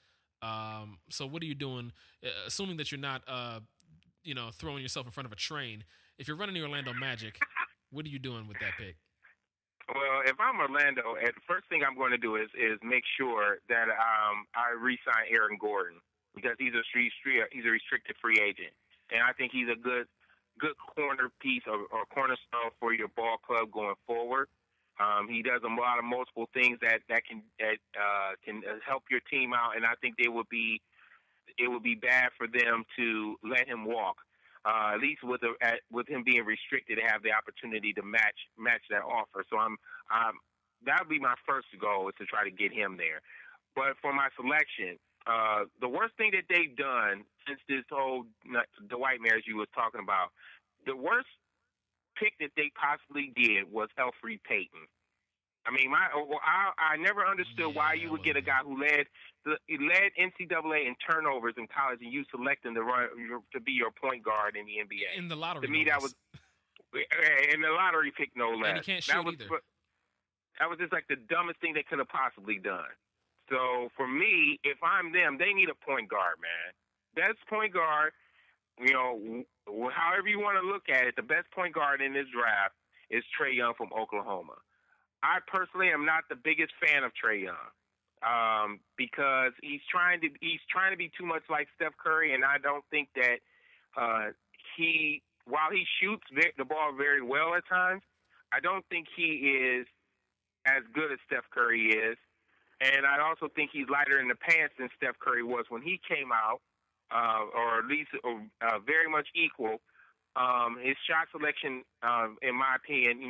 So what are you doing? Assuming that you're not, throwing yourself in front of a train, if you're running the Orlando Magic, what are you doing with that pick? Well, if I'm Orlando, the first thing I'm going to do is make sure that I re-sign Aaron Gordon, because he's a restricted free agent, and I think he's a good corner piece or cornerstone for your ball club going forward. He does a lot of multiple things that can help your team out, and I think they would be it would be bad for them to let him walk. At least with him being restricted, to have the opportunity to match that offer. So that would be my first goal, is to try to get him there. But for my selection, the worst thing that they've done since this whole Dwight marriage you was talking about, the worst pick that they possibly did was Elfrid Payton. I mean, I never understood why you would get a guy who led NCAA in turnovers in college, and you select him to be your point guard in the NBA. In the lottery, to me, that was in the lottery pick, no less. And he can't shoot either. That was just like the dumbest thing they could have possibly done. So for me, if I'm them, they need a point guard, man. Best point guard, however you want to look at it, the best point guard in this draft is Trae Young from Oklahoma. I personally am not the biggest fan of Trae Young because he's trying to be too much like Steph Curry, and I don't think that while he shoots the ball very well at times, I don't think he is as good as Steph Curry is. And I also think he's lighter in the pants than Steph Curry was when he came out, or at least very much equal. His shot selection, in my opinion,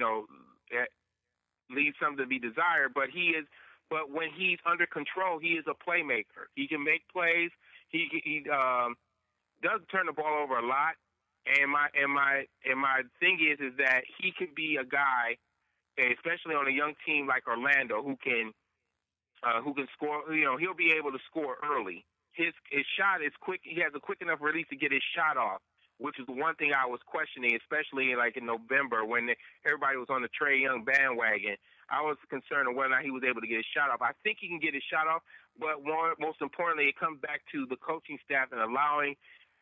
leaves something to be desired. But when he's under control, he is a playmaker. He can make plays. He does turn the ball over a lot. And my thing is that he could be a guy, especially on a young team like Orlando, who can score. He'll be able to score early. His shot is quick. He has a quick enough release to get his shot off, which is the one thing I was questioning, especially like in November when everybody was on the Trae Young bandwagon. I was concerned of whether or not he was able to get his shot off. I think he can get his shot off, but most importantly, it comes back to the coaching staff and allowing,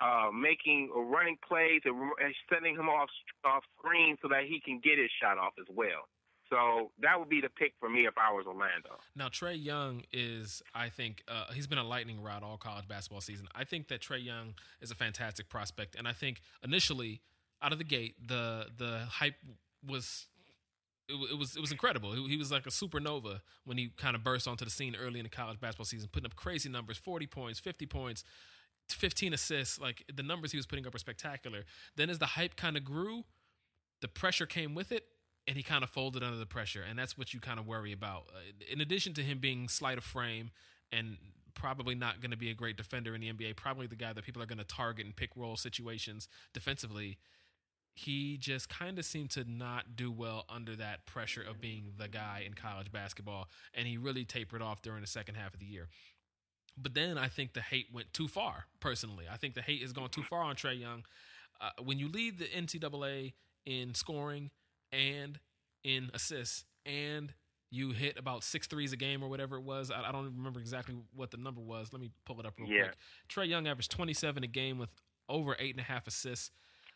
running plays and setting him off screen so that he can get his shot off as well. So that would be the pick for me if I was Orlando. Now, Trae Young is, I think, he's been a lightning rod all college basketball season. I think that Trae Young is a fantastic prospect, and I think initially, out of the gate, the hype was it was incredible. He was like a supernova when he kind of burst onto the scene early in the college basketball season, putting up crazy numbers: 40 points, 50 points, 15 assists. Like, the numbers he was putting up were spectacular. Then as the hype kind of grew, the pressure came with it, and he kind of folded under the pressure, and that's what you kind of worry about. In addition to him being slight of frame and probably not going to be a great defender in the NBA, probably the guy that people are going to target in pick-roll situations defensively, he just kind of seemed to not do well under that pressure of being the guy in college basketball, and he really tapered off during the second half of the year. But then I think the hate went too far, personally. I think the hate is going too far on Trae Young. When you lead the NCAA in scoring and in assists, and you hit about 6 threes a game or whatever it was. I don't even remember exactly what the number was. Let me pull it up real quick. Trae Young averaged 27 a game with over 8.5 assists.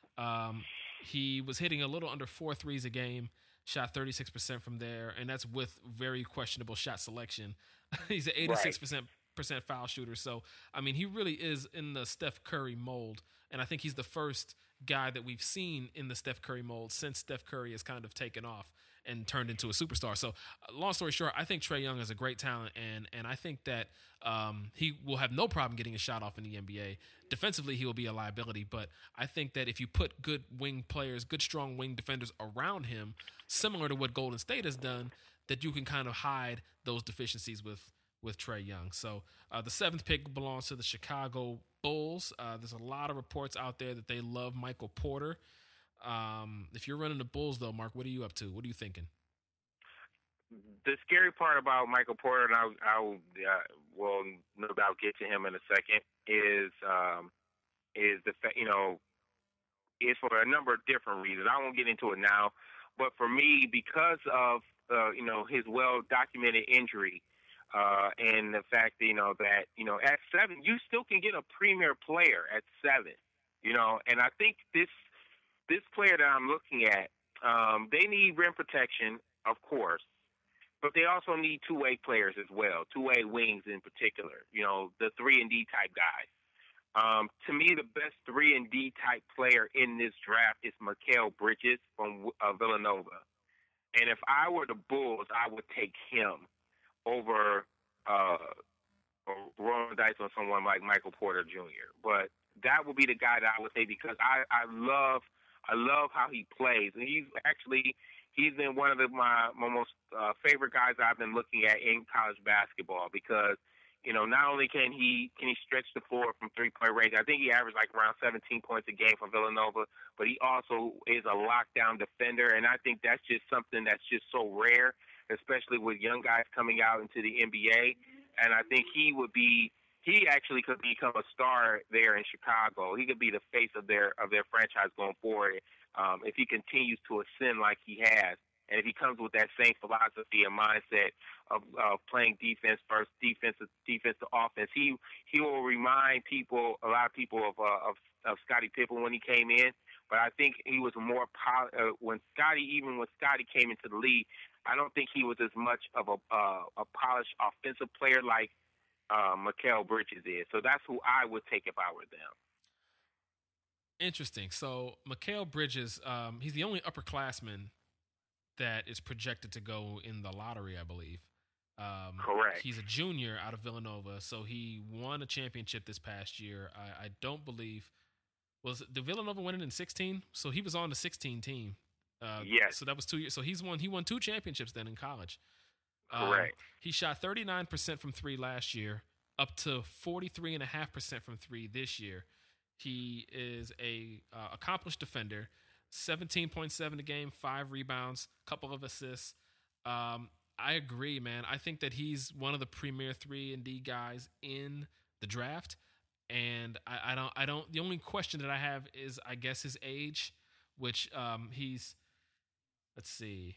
He was hitting a little under 4 threes a game, shot 36% from there, and that's with very questionable shot selection. He's an 86% foul shooter. So, I mean, he really is in the Steph Curry mold, and I think he's the first guy that we've seen in the Steph Curry mold since Steph Curry has kind of taken off and turned into a superstar. So, long story short, I think Trae Young is a great talent, and I think that he will have no problem getting a shot off in the NBA. Defensively, he will be a liability, but I think that if you put good wing players, good strong wing defenders around him, similar to what Golden State has done, that you can kind of hide those deficiencies with Trae Young. So the 7th pick belongs to the Chicago Bulls. There's a lot of reports out there that they love Michael Porter. If you're running the Bulls, though, Mark, what are you up to? What are you thinking? The scary part about Michael Porter, and I will no doubt get to him in a second, is the fact, is for a number of different reasons. I won't get into it now, but for me, because of his well-documented injury, and the fact that at 7 you still can get a premier player at 7, and I think this player that I'm looking at, they need rim protection, of course, but they also need two-way players as well, two-way wings in particular, the 3-and-D type guys. To me, the best 3-and-D type player in this draft is Mikal Bridges from Villanova, and if I were the Bulls, I would take him over rolling the dice on someone like Michael Porter Jr. But that would be the guy that I would say, because I love how he plays, and he's been one of my most favorite guys I've been looking at in college basketball, because not only can he stretch the floor from 3-point range. I think he averaged like around 17 points a game for Villanova, but he also is a lockdown defender, and I think that's just something that's just so rare, especially with young guys coming out into the NBA. And I think he actually could become a star there in Chicago. He could be the face of their franchise going forward if he continues to ascend like he has. And if he comes with that same philosophy and mindset of playing defense first, defense to offense, he will remind a lot of people of Scottie Pippen when he came in. But I think he was more when Scottie came into the league, I don't think he was as much of a polished offensive player like Mikal Bridges is. So that's who I would take if I were them. Interesting. So Mikal Bridges, he's the only upperclassman that is projected to go in the lottery, I believe. Correct. He's a junior out of Villanova, so he won a championship this past year. I don't believe did Villanova win it in 16? So he was on the 16 team. Yes. So that was 2 years. So he won 2 championships then in college. Correct. He shot 39% from 3 last year, up to 43.5% from 3 this year. He is a accomplished defender. 17.7 a game, 5 rebounds, couple of assists. I agree, man. I think that he's one of the premier 3-and-D guys in the draft. And I don't. The only question that I have is, I guess, his age, which he's. Let's see.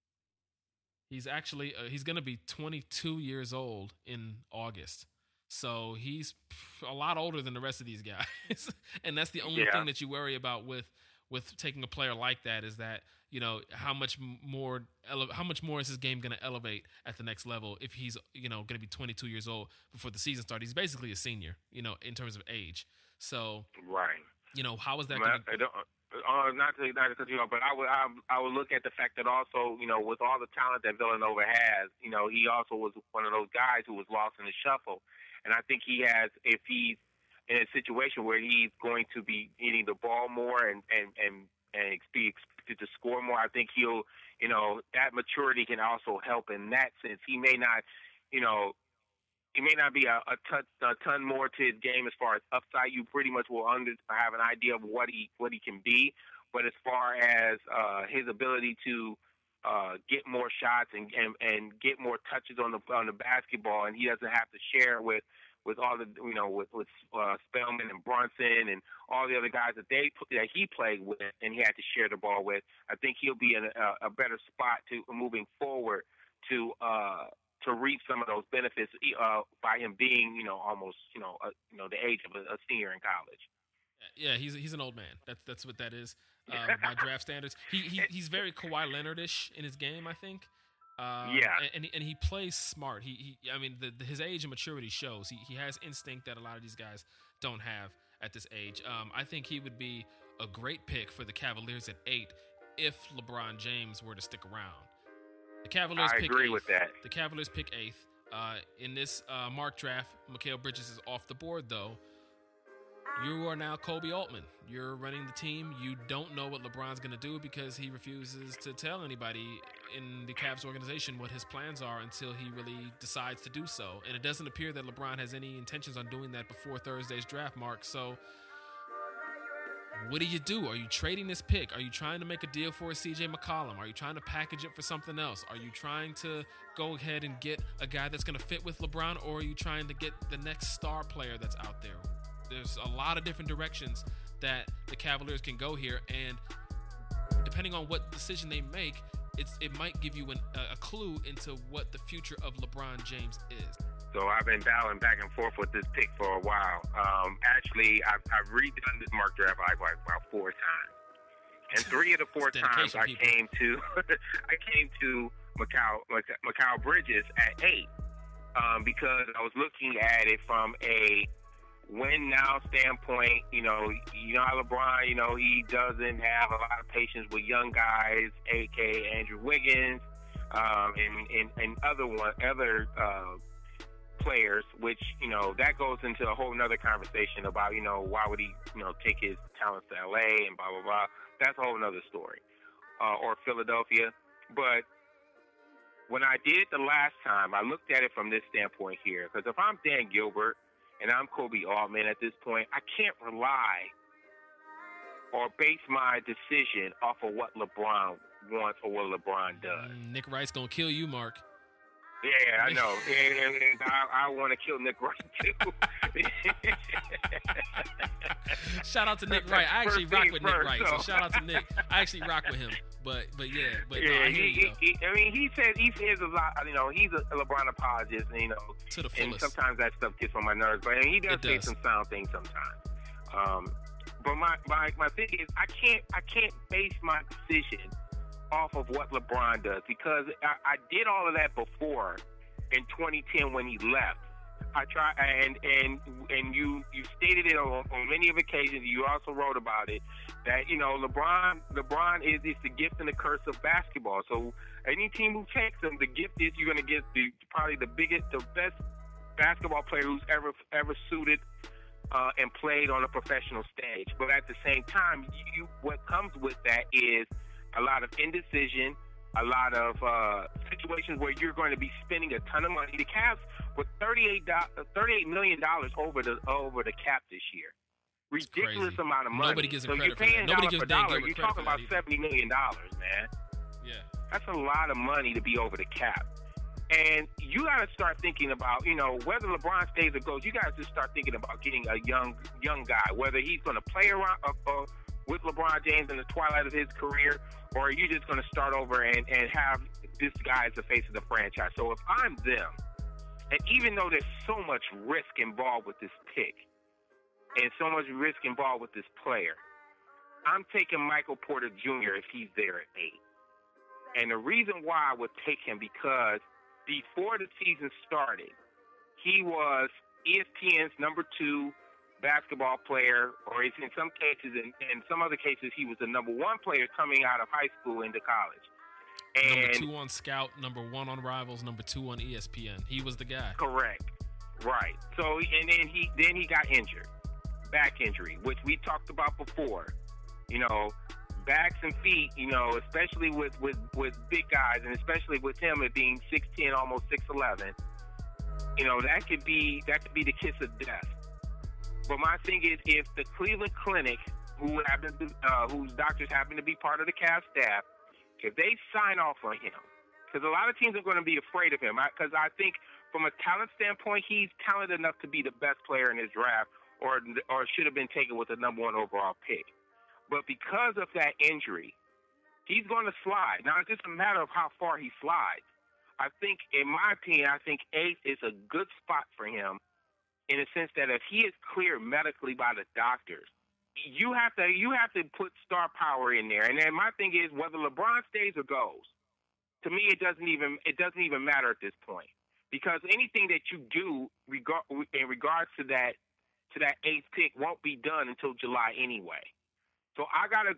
He's actually he's going to be 22 years old in August. So he's a lot older than the rest of these guys. And that's the only thing that you worry about with taking a player like that, is that, how much more is his game going to elevate at the next level if he's, going to be 22 years old before the season starts. He's basically a senior, in terms of age. So, right. How is that going to... Not to cut you off, but I would look at the fact that also, with all the talent that Villanova has, he also was one of those guys who was lost in the shuffle. And I think he has, if he's in a situation where he's going to be getting the ball more and be expected to score more, I think he'll, that maturity can also help in that sense. He may not, he may not be a ton more to his game as far as upside. You pretty much will have an idea of what he can be. But as far as his ability to get more shots and get more touches on the basketball, and he doesn't have to share with all the with Spellman and Brunson and all the other guys that he played with, and he had to share the ball with. I think he'll be in a better spot to moving forward to reap some of those benefits by him being almost the age of a senior in college. Yeah, he's an old man. That's what that is by draft standards. He's very Kawhi Leonard-ish in his game, I think. And he plays smart. His age and maturity shows. He has instinct that a lot of these guys don't have at this age. I think he would be a great pick for the Cavaliers at 8 if LeBron James were to stick around. The Cavaliers pick 8th. I agree with that. The Cavaliers pick 8th. In this mock draft, Mikal Bridges is off the board, though. You are now Kobe Altman. You're running the team. You don't know what LeBron's going to do because he refuses to tell anybody in the Cavs organization what his plans are until he really decides to do so. And it doesn't appear that LeBron has any intentions on doing that before Thursday's draft, Mark. So what do? Are you trading this pick? Are you trying to make a deal for a CJ McCollum? Are you trying to package it for something else? Are you trying to go ahead and get a guy that's going to fit with LeBron, or are you trying to get the next star player that's out there? There's a lot of different directions that the Cavaliers can go here, and depending on what decision they make, it might give you a clue into what the future of LeBron James is. So I've been battling back and forth with this pick for a while. Actually, I've redone this mock draft like about 4 times, and 3 of the 4 times I came to Mikal Bridges at 8 because I was looking at it from a win-now standpoint. You know how LeBron, he doesn't have a lot of patience with young guys, a.k.a. Andrew Wiggins, and other players, which, that goes into a whole nother conversation about, why would he, take his talents to LA and blah, blah, blah. That's a whole nother story. Or Philadelphia. But when I did it the last time, I looked at it from this standpoint here. Because if I'm Dan Gilbert and I'm Kobe Altman at this point, I can't rely or base my decision off of what LeBron wants or what LeBron does. Nick Wright's going to kill you, Mark. Yeah, I know. And I want to kill Nick Wright, too. Shout out to Nick Wright. I actually rock with Nick Wright, so shout out to Nick. I actually rock with him. But no, I hear you, though. He said he says a lot. He's a LeBron apologist, and to the fullest. And sometimes that stuff gets on my nerves. But he does say some sound things sometimes. But my thing is, I can't base my decision off of what LeBron does, because I did all of that before in 2010 when he left. I try and you stated it on many of occasions. You also wrote about it that LeBron is the gift and the curse of basketball. So any team who takes him, the gift is you're going to get probably the best basketball player who's ever suited and played on a professional stage. But at the same time, what comes with that is a lot of indecision, a lot of situations where you're going to be spending a ton of money. The Cavs with $38 million over the cap this year. Ridiculous amount of money. Nobody gives so credit you're paying for that. Nobody gives Dan $1 Gilbert you're credit talking for about that $70 million, man. Yeah. That's a lot of money to be over the cap. And you got to start thinking about, whether LeBron stays or goes, you got to just start thinking about getting a young guy, whether he's going to play around with LeBron James in the twilight of his career, or are you just going to start over and have this guy as the face of the franchise? So if I'm them, and even though there's so much risk involved with this pick and so much risk involved with this player, I'm taking Michael Porter Jr. if he's there at 8. And the reason why I would take him, because before the season started, he was ESPN's number 2 basketball player, or in some cases, in some other cases, he was the number 1 player coming out of high school into college. And number 2 on Scout, number 1 on Rivals, number 2 on ESPN. He was the guy. Correct. Right. So, and then he got injured, back injury, which we talked about before. Backs and feet, especially with big guys, and especially with him at being 6'10", almost 6'11", that could be the kiss of death. But my thing is, if the Cleveland Clinic, whose doctors happen to be part of the Cavs staff, if they sign off on him, because a lot of teams are going to be afraid of him, because I think from a talent standpoint, he's talented enough to be the best player in his draft, or should have been taken with the number 1 overall pick. But because of that injury, he's going to slide. Now, it's just a matter of how far he slides. I think, in my opinion, 8 is a good spot for him, in a sense that if he is cleared medically by the doctors, you have to put star power in there. And then my thing is, whether LeBron stays or goes, to me it doesn't even matter at this point, because anything that you do in regards to that 8th pick won't be done until July anyway. So I got to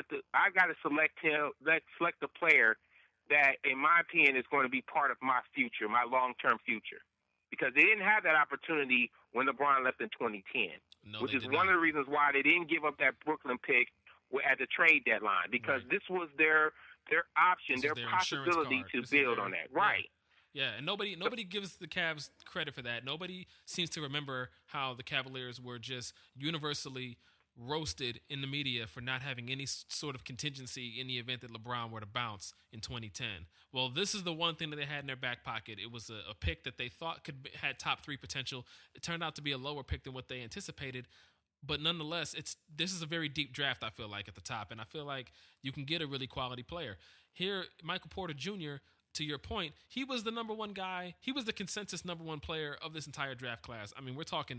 select the player that, in my opinion, is going to be part of my future, my long-term future. Because they didn't have that opportunity when LeBron left in 2010, which is one of the reasons why they didn't give up that Brooklyn pick at the trade deadline, because this was their option, their possibility to build on that. Right. Yeah, and nobody gives the Cavs credit for that. Nobody seems to remember how the Cavaliers were just universally roasted in the media for not having any sort of contingency in the event that LeBron were to bounce in 2010. Well, this is the one thing that they had in their back pocket. It was a pick that they thought had top 3 potential. It turned out to be a lower pick than what they anticipated. But nonetheless, this is a very deep draft, I feel like, at the top. And I feel like you can get a really quality player. Here, Michael Porter Jr., to your point, he was the number 1 guy. He was the consensus number 1 player of this entire draft class. I mean, we're talking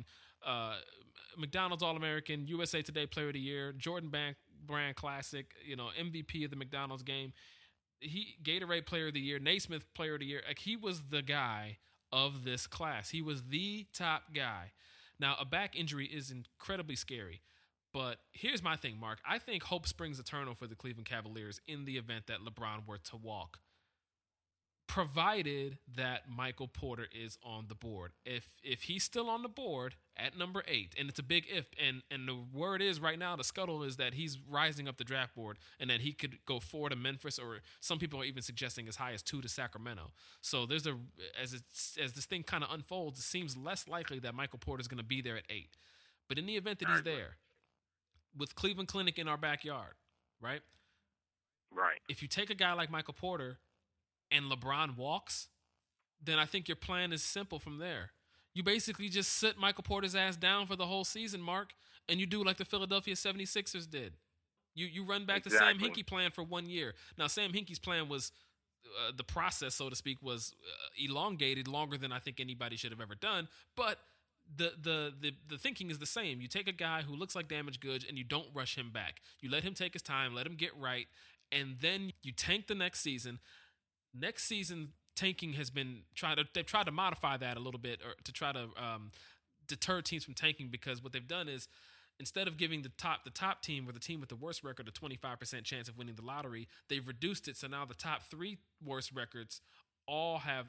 McDonald's All-American, USA Today Player of the Year, Jordan Brand Classic, MVP of the McDonald's game. Gatorade Player of the Year, Naismith Player of the Year. Like, he was the guy of this class. He was the top guy. Now, a back injury is incredibly scary. But here's my thing, Mark. I think hope springs eternal for the Cleveland Cavaliers in the event that LeBron were to walk. provided that Michael Porter is on the board. If he's still on the board at number 8, and it's a big if, and the word is right now, the scuttle is that he's rising up the draft board and that he could go 4 to Memphis, or some people are even suggesting as high as 2 to Sacramento. So there's as this thing kind of unfolds, it seems less likely that Michael Porter is going to be there at 8. But in the event that he's there, with Cleveland Clinic in our backyard, right? Right. If you take a guy like Michael Porter and LeBron walks, then I think your plan is simple from there. You basically just sit Michael Porter's ass down for the whole season, Mark, and you do like the Philadelphia 76ers did. You run back the Sam Hinkie plan for 1 year. Now, Sam Hinkie's plan was, the process, so to speak, was elongated longer than I think anybody should have ever done, but the thinking is the same. You take a guy who looks like damaged goods and you don't rush him back. You let him take his time, let him get right, and then you tank the next season. Next season, tanking has been they've tried to modify that a little bit, or to try to deter teams from tanking, because what they've done is, instead of giving the top team, or the team with the worst record, a 25% chance of winning the lottery, they've reduced it so now the top 3 worst records all have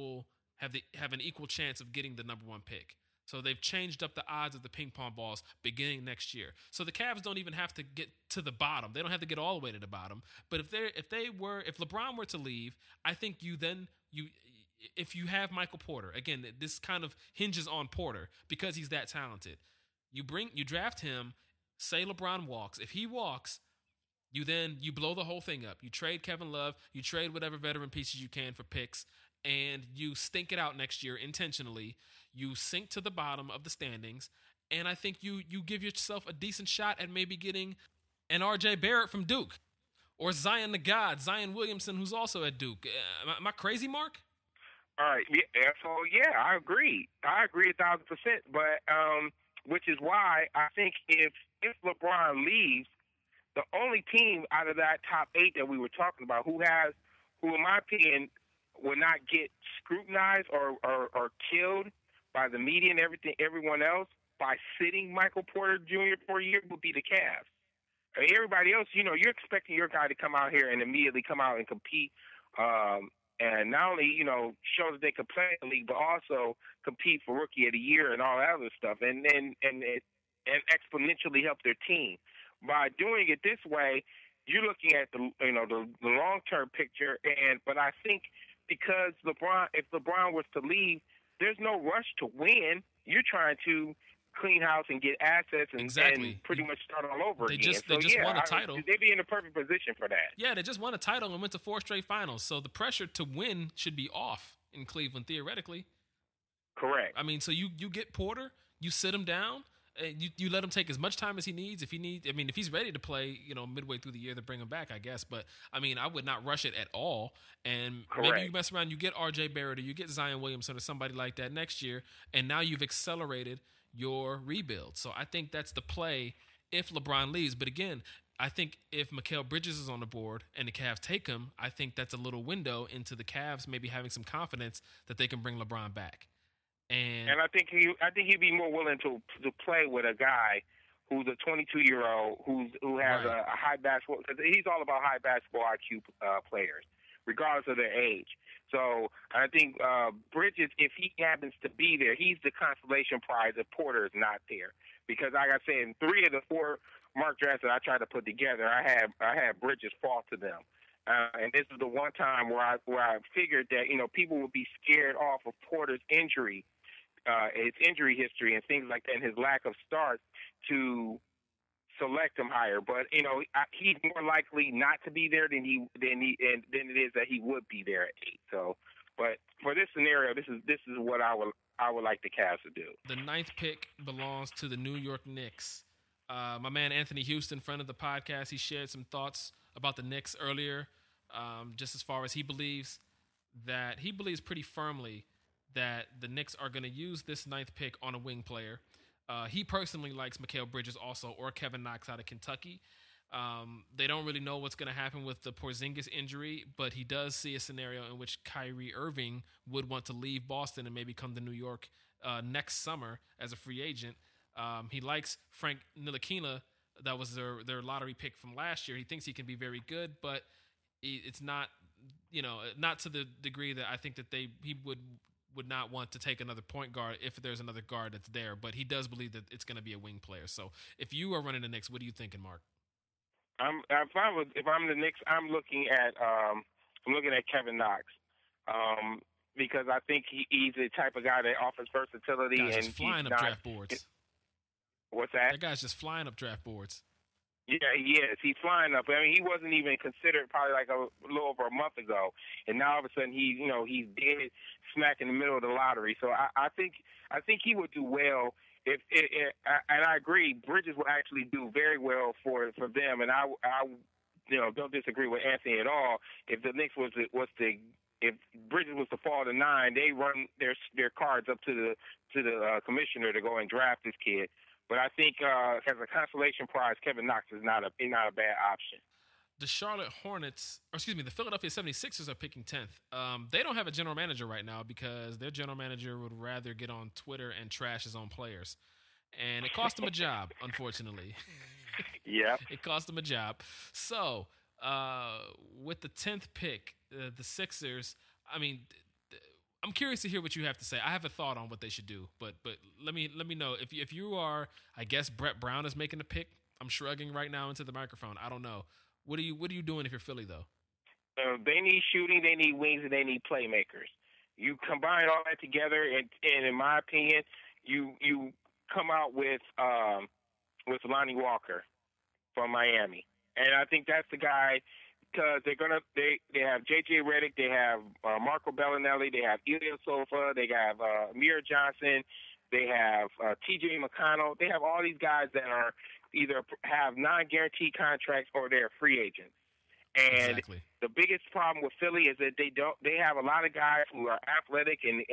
an equal chance of getting the number 1 pick. So they've changed up the odds of the ping pong balls beginning next year. So the Cavs don't even have to get to the bottom. They don't have to get all the way to the bottom. But if LeBron were to leave, I think if you have Michael Porter, again, this kind of hinges on Porter because he's that talented. You draft him, say LeBron walks. If he walks, you blow the whole thing up. You trade Kevin Love, you trade whatever veteran pieces you can for picks, and you stink it out next year intentionally. You sink to the bottom of the standings, and I think you give yourself a decent shot at maybe getting an RJ Barrett from Duke, or Zion Williamson, who's also at Duke. Am I crazy, Mark? All right. Yeah. So yeah, I agree 1,000%. But which is why I think if LeBron leaves, the only team out of that top 8 that we were talking about who in my opinion will not get scrutinized or killed by the media and everyone else by sitting Michael Porter Jr. for a year would be the Cavs. I mean, everybody else, you're expecting your guy to come out here and immediately come out and compete, and not only show that they can play in the league, but also compete for Rookie of the Year and all that other stuff, and exponentially help their team. By doing it this way, you're looking at the long-term picture, but I think because if LeBron was to leave, there's no rush to win. You're trying to clean house and get assets and pretty much start all over again. They just won a title. They'd be in a perfect position for that. Yeah, they just won a title and went to 4 straight finals. So the pressure to win should be off in Cleveland, theoretically. Correct. I mean, so you get Porter, you sit him down, you let him take as much time as he needs. If he's ready to play, midway through the year, to bring him back, I guess. But I mean, I would not rush it at all. And maybe you mess around, you get RJ Barrett, or you get Zion Williamson, or somebody like that next year, and now you've accelerated your rebuild. So I think that's the play if LeBron leaves. But again, I think if Mikal Bridges is on the board and the Cavs take him, I think that's a little window into the Cavs maybe having some confidence that they can bring LeBron back. And I think he'd be more willing to play with a guy who's a 22-year-old who has a high basketball. Because he's all about high basketball IQ players, regardless of their age. So I think Bridges, if he happens to be there, he's the consolation prize if Porter is not there. Because like I said, in 3 of the 4 mock drafts that I tried to put together, I had Bridges fall to them. And this is the one time where I figured that people would be scared off of Porter's injury. His injury history and things like that, and his lack of starts to select him higher. But he's more likely not to be there than it is that he would be there at 8. So, but for this scenario, this is what I would like the Cavs to do. The 9th pick belongs to the New York Knicks. My man Anthony Houston, friend of the podcast, he shared some thoughts about the Knicks earlier, just as far as he believes pretty firmly that the Knicks are going to use this 9th pick on a wing player. He personally likes Mikal Bridges also, or Kevin Knox out of Kentucky. They don't really know what's going to happen with the Porzingis injury, but he does see a scenario in which Kyrie Irving would want to leave Boston and maybe come to New York next summer as a free agent. He likes Frank Ntilikina. That was their lottery pick from last year. He thinks he can be very good, but it's not not to the degree that I think that he would not want to take another point guard if there's another guard that's there, but he does believe that it's going to be a wing player. So if you are running the Knicks, what are you thinking, Mark? If I'm the Knicks, I'm looking at Kevin Knox, because I think he's the type of guy that offers versatility Guy's and just flying up draft boards. What's that? That guy's just flying up draft boards. Yeah, he is. He's flying up. I mean, he wasn't even considered probably like a little over a month ago, and now all of a sudden he's dead smack in the middle of the lottery. So I think he would do well. And I agree, Bridges will actually do very well for them. And I don't disagree with Anthony at all. If the Knicks if Bridges was to fall to 9, they run their cards up to the commissioner to go and draft this kid. But I think as a consolation prize, Kevin Knox is not a bad option. The Philadelphia 76ers are picking 10th. They don't have a general manager right now because their general manager would rather get on Twitter and trash his own players. And it cost him a job, unfortunately. Yeah. It cost him a job. So, with the 10th pick, the Sixers, I mean, I'm curious to hear what you have to say. I have a thought on what they should do, but let me know if you are. I guess Brett Brown is making the pick. I'm shrugging right now into the microphone. I don't know. What are you doing if you're Philly though? They need shooting, they need wings, and they need playmakers. You combine all that together, and in my opinion, you come out with Lonnie Walker from Miami, and I think that's the guy. Because they have J.J. Redick, they have Marco Bellinelli, they have Ilyasova, they have Amir Johnson, they have T.J. McConnell. They have all these guys that are either have non-guaranteed contracts or they're free agents. And exactly. The biggest problem with Philly is that they have a lot of guys who are athletic and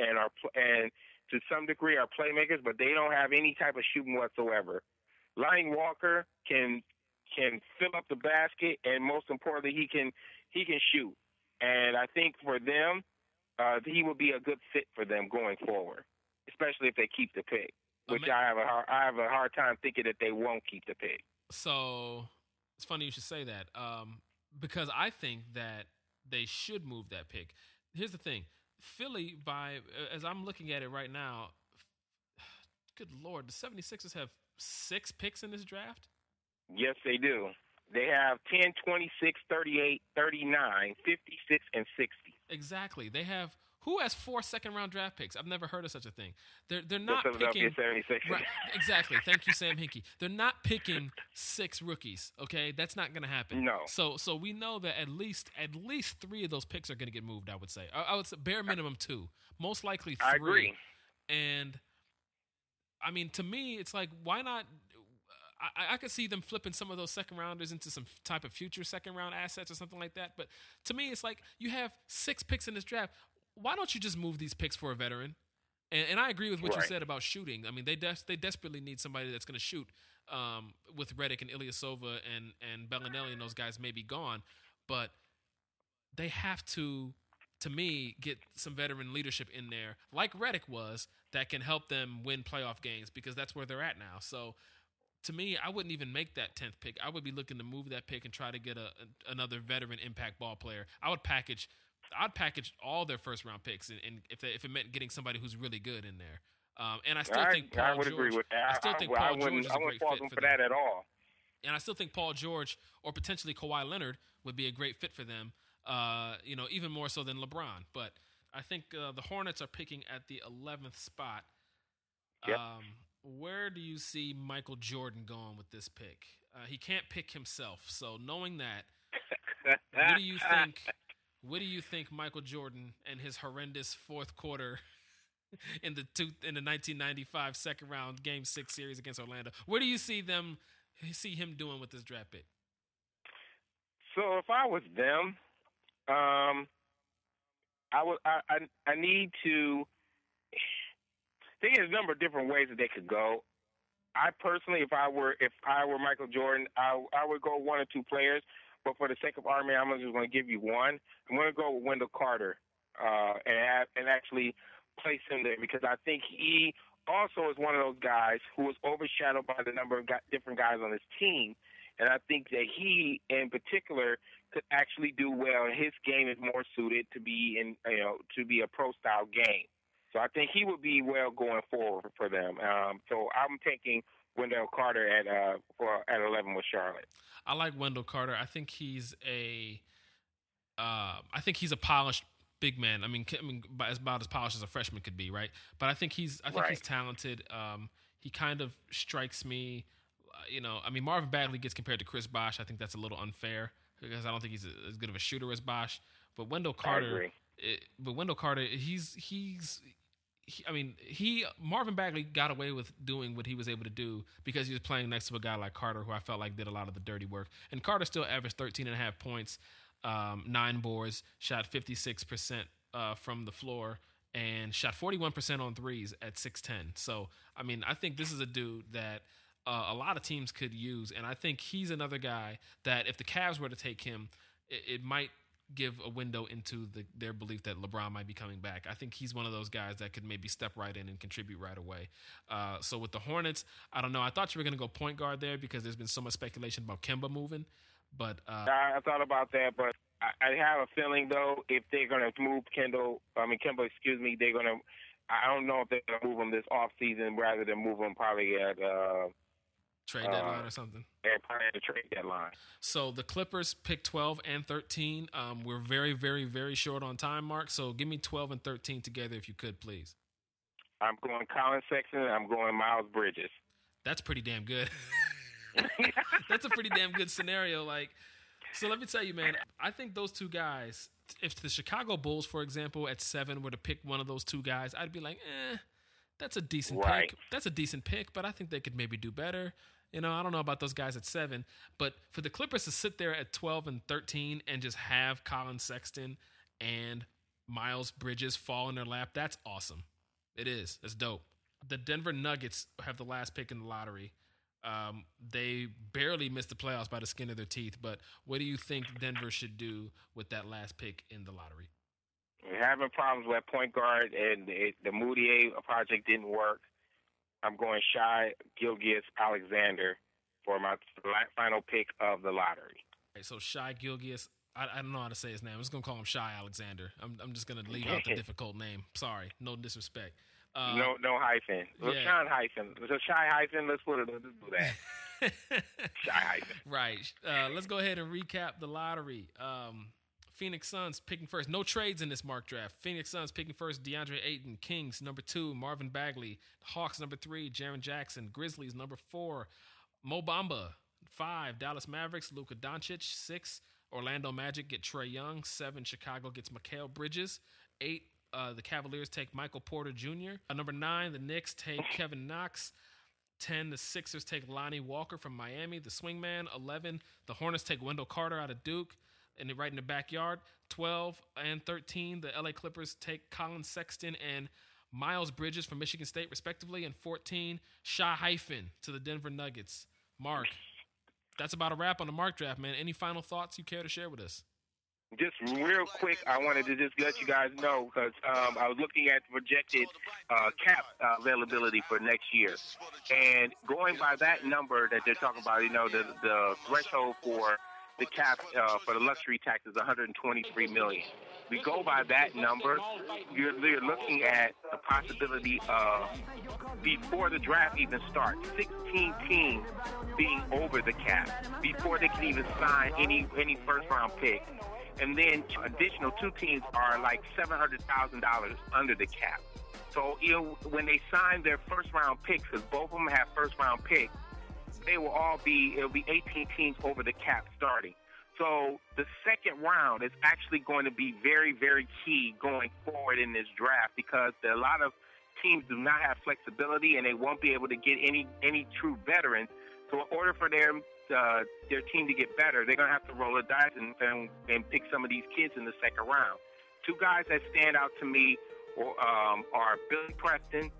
to some degree are playmakers, but they don't have any type of shooting whatsoever. Lonnie Walker can fill up the basket, and most importantly, he can shoot. And I think for them, he will be a good fit for them going forward, especially if they keep the pick. Which I have a hard time thinking that they won't keep the pick. So it's funny you should say that, because I think that they should move that pick. Here's the thing: Philly, as I'm looking at it right now, good Lord, the 76ers have 6 picks in this draft. Yes, they do. They have 10, 26, 38, 39, 56, and 60. Exactly. They have who has 4 second-round draft picks? I've never heard of such a thing. They're not Philadelphia picking 76ers. Right, exactly. Thank you, Sam Hinkie. They're not picking 6 rookies. Okay, that's not going to happen. No. So we know that at least 3 of those picks are going to get moved. I would say. I would say bare minimum 2, most likely 3. I agree. And I mean, to me, it's like, why not? I could see them flipping some of those second rounders into some type of future second round assets or something like that. But to me, it's like you have 6 picks in this draft. Why don't you just move these picks for a veteran? And I agree with what you said about shooting. I mean, they desperately need somebody that's going to shoot. With Redick and Ilyasova and Bellinelli and those guys may be gone, but they have to me, get some veteran leadership in there, like Redick was, that can help them win playoff games because that's where they're at now. So. To me, I wouldn't even make that 10th pick. I would be looking to move that pick and try to get another veteran impact ball player. I'd package all their first round picks, and if it meant getting somebody who's really good in there. And I still think Paul George. Agree with that. I still think Paul George is a great fit for that at all. And I still think Paul George or potentially Kawhi Leonard would be a great fit for them. Even more so than LeBron. But I think the Hornets are picking at the 11th spot. Yep. Where do you see Michael Jordan going with this pick? He can't pick himself. So knowing that, what do you think? What do you think Michael Jordan and his horrendous fourth quarter in the 1995 second round Game 6 series against Orlando? Where do you see him doing with this draft pick? So if I was them, I need to. I think there's a number of different ways that they could go. I personally, if I were Michael Jordan, I would go 1 or 2 players. But for the sake of argument, I'm just going to give you one. I'm going to go with Wendell Carter and actually place him there because I think he also is one of those guys who was overshadowed by the number of different guys on his team. and I think that he, in particular, could actually do well. His game is more suited to be to be a pro style game. So I think he would be well going forward for them. So I'm taking Wendell Carter at 11 with Charlotte. I like Wendell Carter. I think he's a polished big man. I mean, about as polished as a freshman could be, right? But I think he's talented. He kind of strikes me, Marvin Bagley gets compared to Chris Bosh. I think that's a little unfair because I don't think he's as good of a shooter as Bosh. But Wendell Carter, Marvin Bagley got away with doing what he was able to do because he was playing next to a guy like Carter, who I felt like did a lot of the dirty work. And Carter still averaged 13.5 points, 9 boards, shot 56% from the floor, and shot 41% on threes at 6'10". So, I think this is a dude that a lot of teams could use, and I think he's another guy that if the Cavs were to take him, it might give a window into their belief that LeBron might be coming back. I think he's one of those guys that could maybe step right in and contribute right away. So with the Hornets, I don't know. I thought you were going to go point guard there because there's been so much speculation about Kemba moving. But I thought about that, but I have a feeling, though, if they're going to move Kemba, they're going to – I don't know if they're going to move him this offseason rather than move him probably at trade deadline or something. Yeah, probably at the trade deadline. So the Clippers pick 12 and 13. We're very, very, very short on time, Mark. So give me 12 and 13 together if you could, please. I'm going Colin Sexton and I'm going Miles Bridges. That's pretty damn good. That's a pretty damn good scenario. So let me tell you, man, I think those two guys, if the Chicago Bulls, for example, at 7 were to pick one of those two guys, I'd be like, that's a decent pick. That's a decent pick, but I think they could maybe do better. I don't know about those guys at 7, but for the Clippers to sit there at 12 and 13 and just have Colin Sexton and Miles Bridges fall in their lap, that's awesome. It is. It's dope. The Denver Nuggets have the last pick in the lottery. They barely missed the playoffs by the skin of their teeth, but what do you think Denver should do with that last pick in the lottery? We're having problems with point guard, and the Moutier project didn't work. I'm going Shai Gilgeous-Alexander for my final pick of the lottery. Okay, so Shai Gilgeous, I don't know how to say his name. I'm just going to call him Shai Alexander. I'm just going to leave out the difficult name. Sorry, no disrespect. No hyphen. Yeah. Hyphen. So Shai hyphen, let's do that. Shai hyphen. Right. Let's go ahead and recap the lottery. Phoenix Suns picking first. No trades in this mock draft. Phoenix Suns picking first, DeAndre Ayton. Kings, number 2, Marvin Bagley. Hawks, number 3, Jaren Jackson. Grizzlies, number 4, Mo Bamba. 5, Dallas Mavericks, Luka Doncic. 6, Orlando Magic get Trae Young. 7, Chicago gets Mikal Bridges. 8, the Cavaliers take Michael Porter Jr. Number 9, the Knicks take Kevin Knox. 10, the Sixers take Lonnie Walker from Miami, the swingman. 11, the Hornets take Wendell Carter out of Duke. And right in the backyard. 12 and 13, the LA Clippers take Colin Sexton and Miles Bridges from Michigan State, respectively. And 14, Shai hyphen to the Denver Nuggets. Mark, that's about a wrap on the Mark draft, man. Any final thoughts you care to share with us? Just real quick, I wanted to just let you guys know because I was looking at the projected cap availability for next year. And going by that number that they're talking about, the threshold for the cap for the luxury tax is $123 million. We go by that number, you're looking at the possibility of, before the draft even starts, 16 teams being over the cap before they can even sign any first-round pick. And then additional 2 teams are like $700,000 under the cap. So, when they sign their first-round picks, because both of them have first-round picks, it'll be 18 teams over the cap starting. So the second round is actually going to be very, very key going forward in this draft because a lot of teams do not have flexibility and they won't be able to get any true veterans. So in order for their team to get better, they're going to have to roll the dice and pick some of these kids in the second round. 2 guys that stand out to me are Billy Preston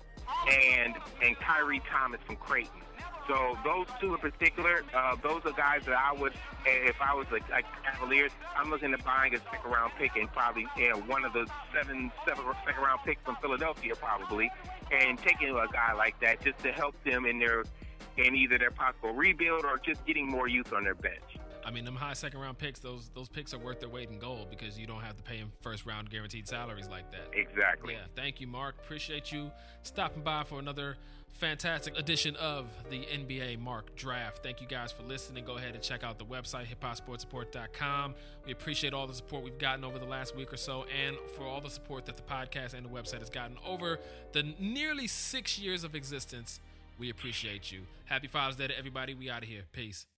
and Kyrie Thomas from Creighton. So those 2 in particular, those are guys that I would, if I was like Cavaliers, I'm looking at buying a second-round pick and probably one of the seven second-round picks from Philadelphia probably, and taking a guy like that just to help them in their in either their possible rebuild or just getting more youth on their bench. I mean, them high second-round picks, those picks are worth their weight in gold because you don't have to pay them first-round guaranteed salaries like that. Exactly. Yeah, thank you, Mark. Appreciate you stopping by for another fantastic edition of the NBA Mark Draft. Thank you guys for listening. Go ahead and check out the website, hiphopsportsupport.com. We appreciate all the support we've gotten over the last week or so and for all the support that the podcast and the website has gotten over the nearly 6 years of existence. We appreciate you. Happy Father's Day to everybody. We out of here. Peace.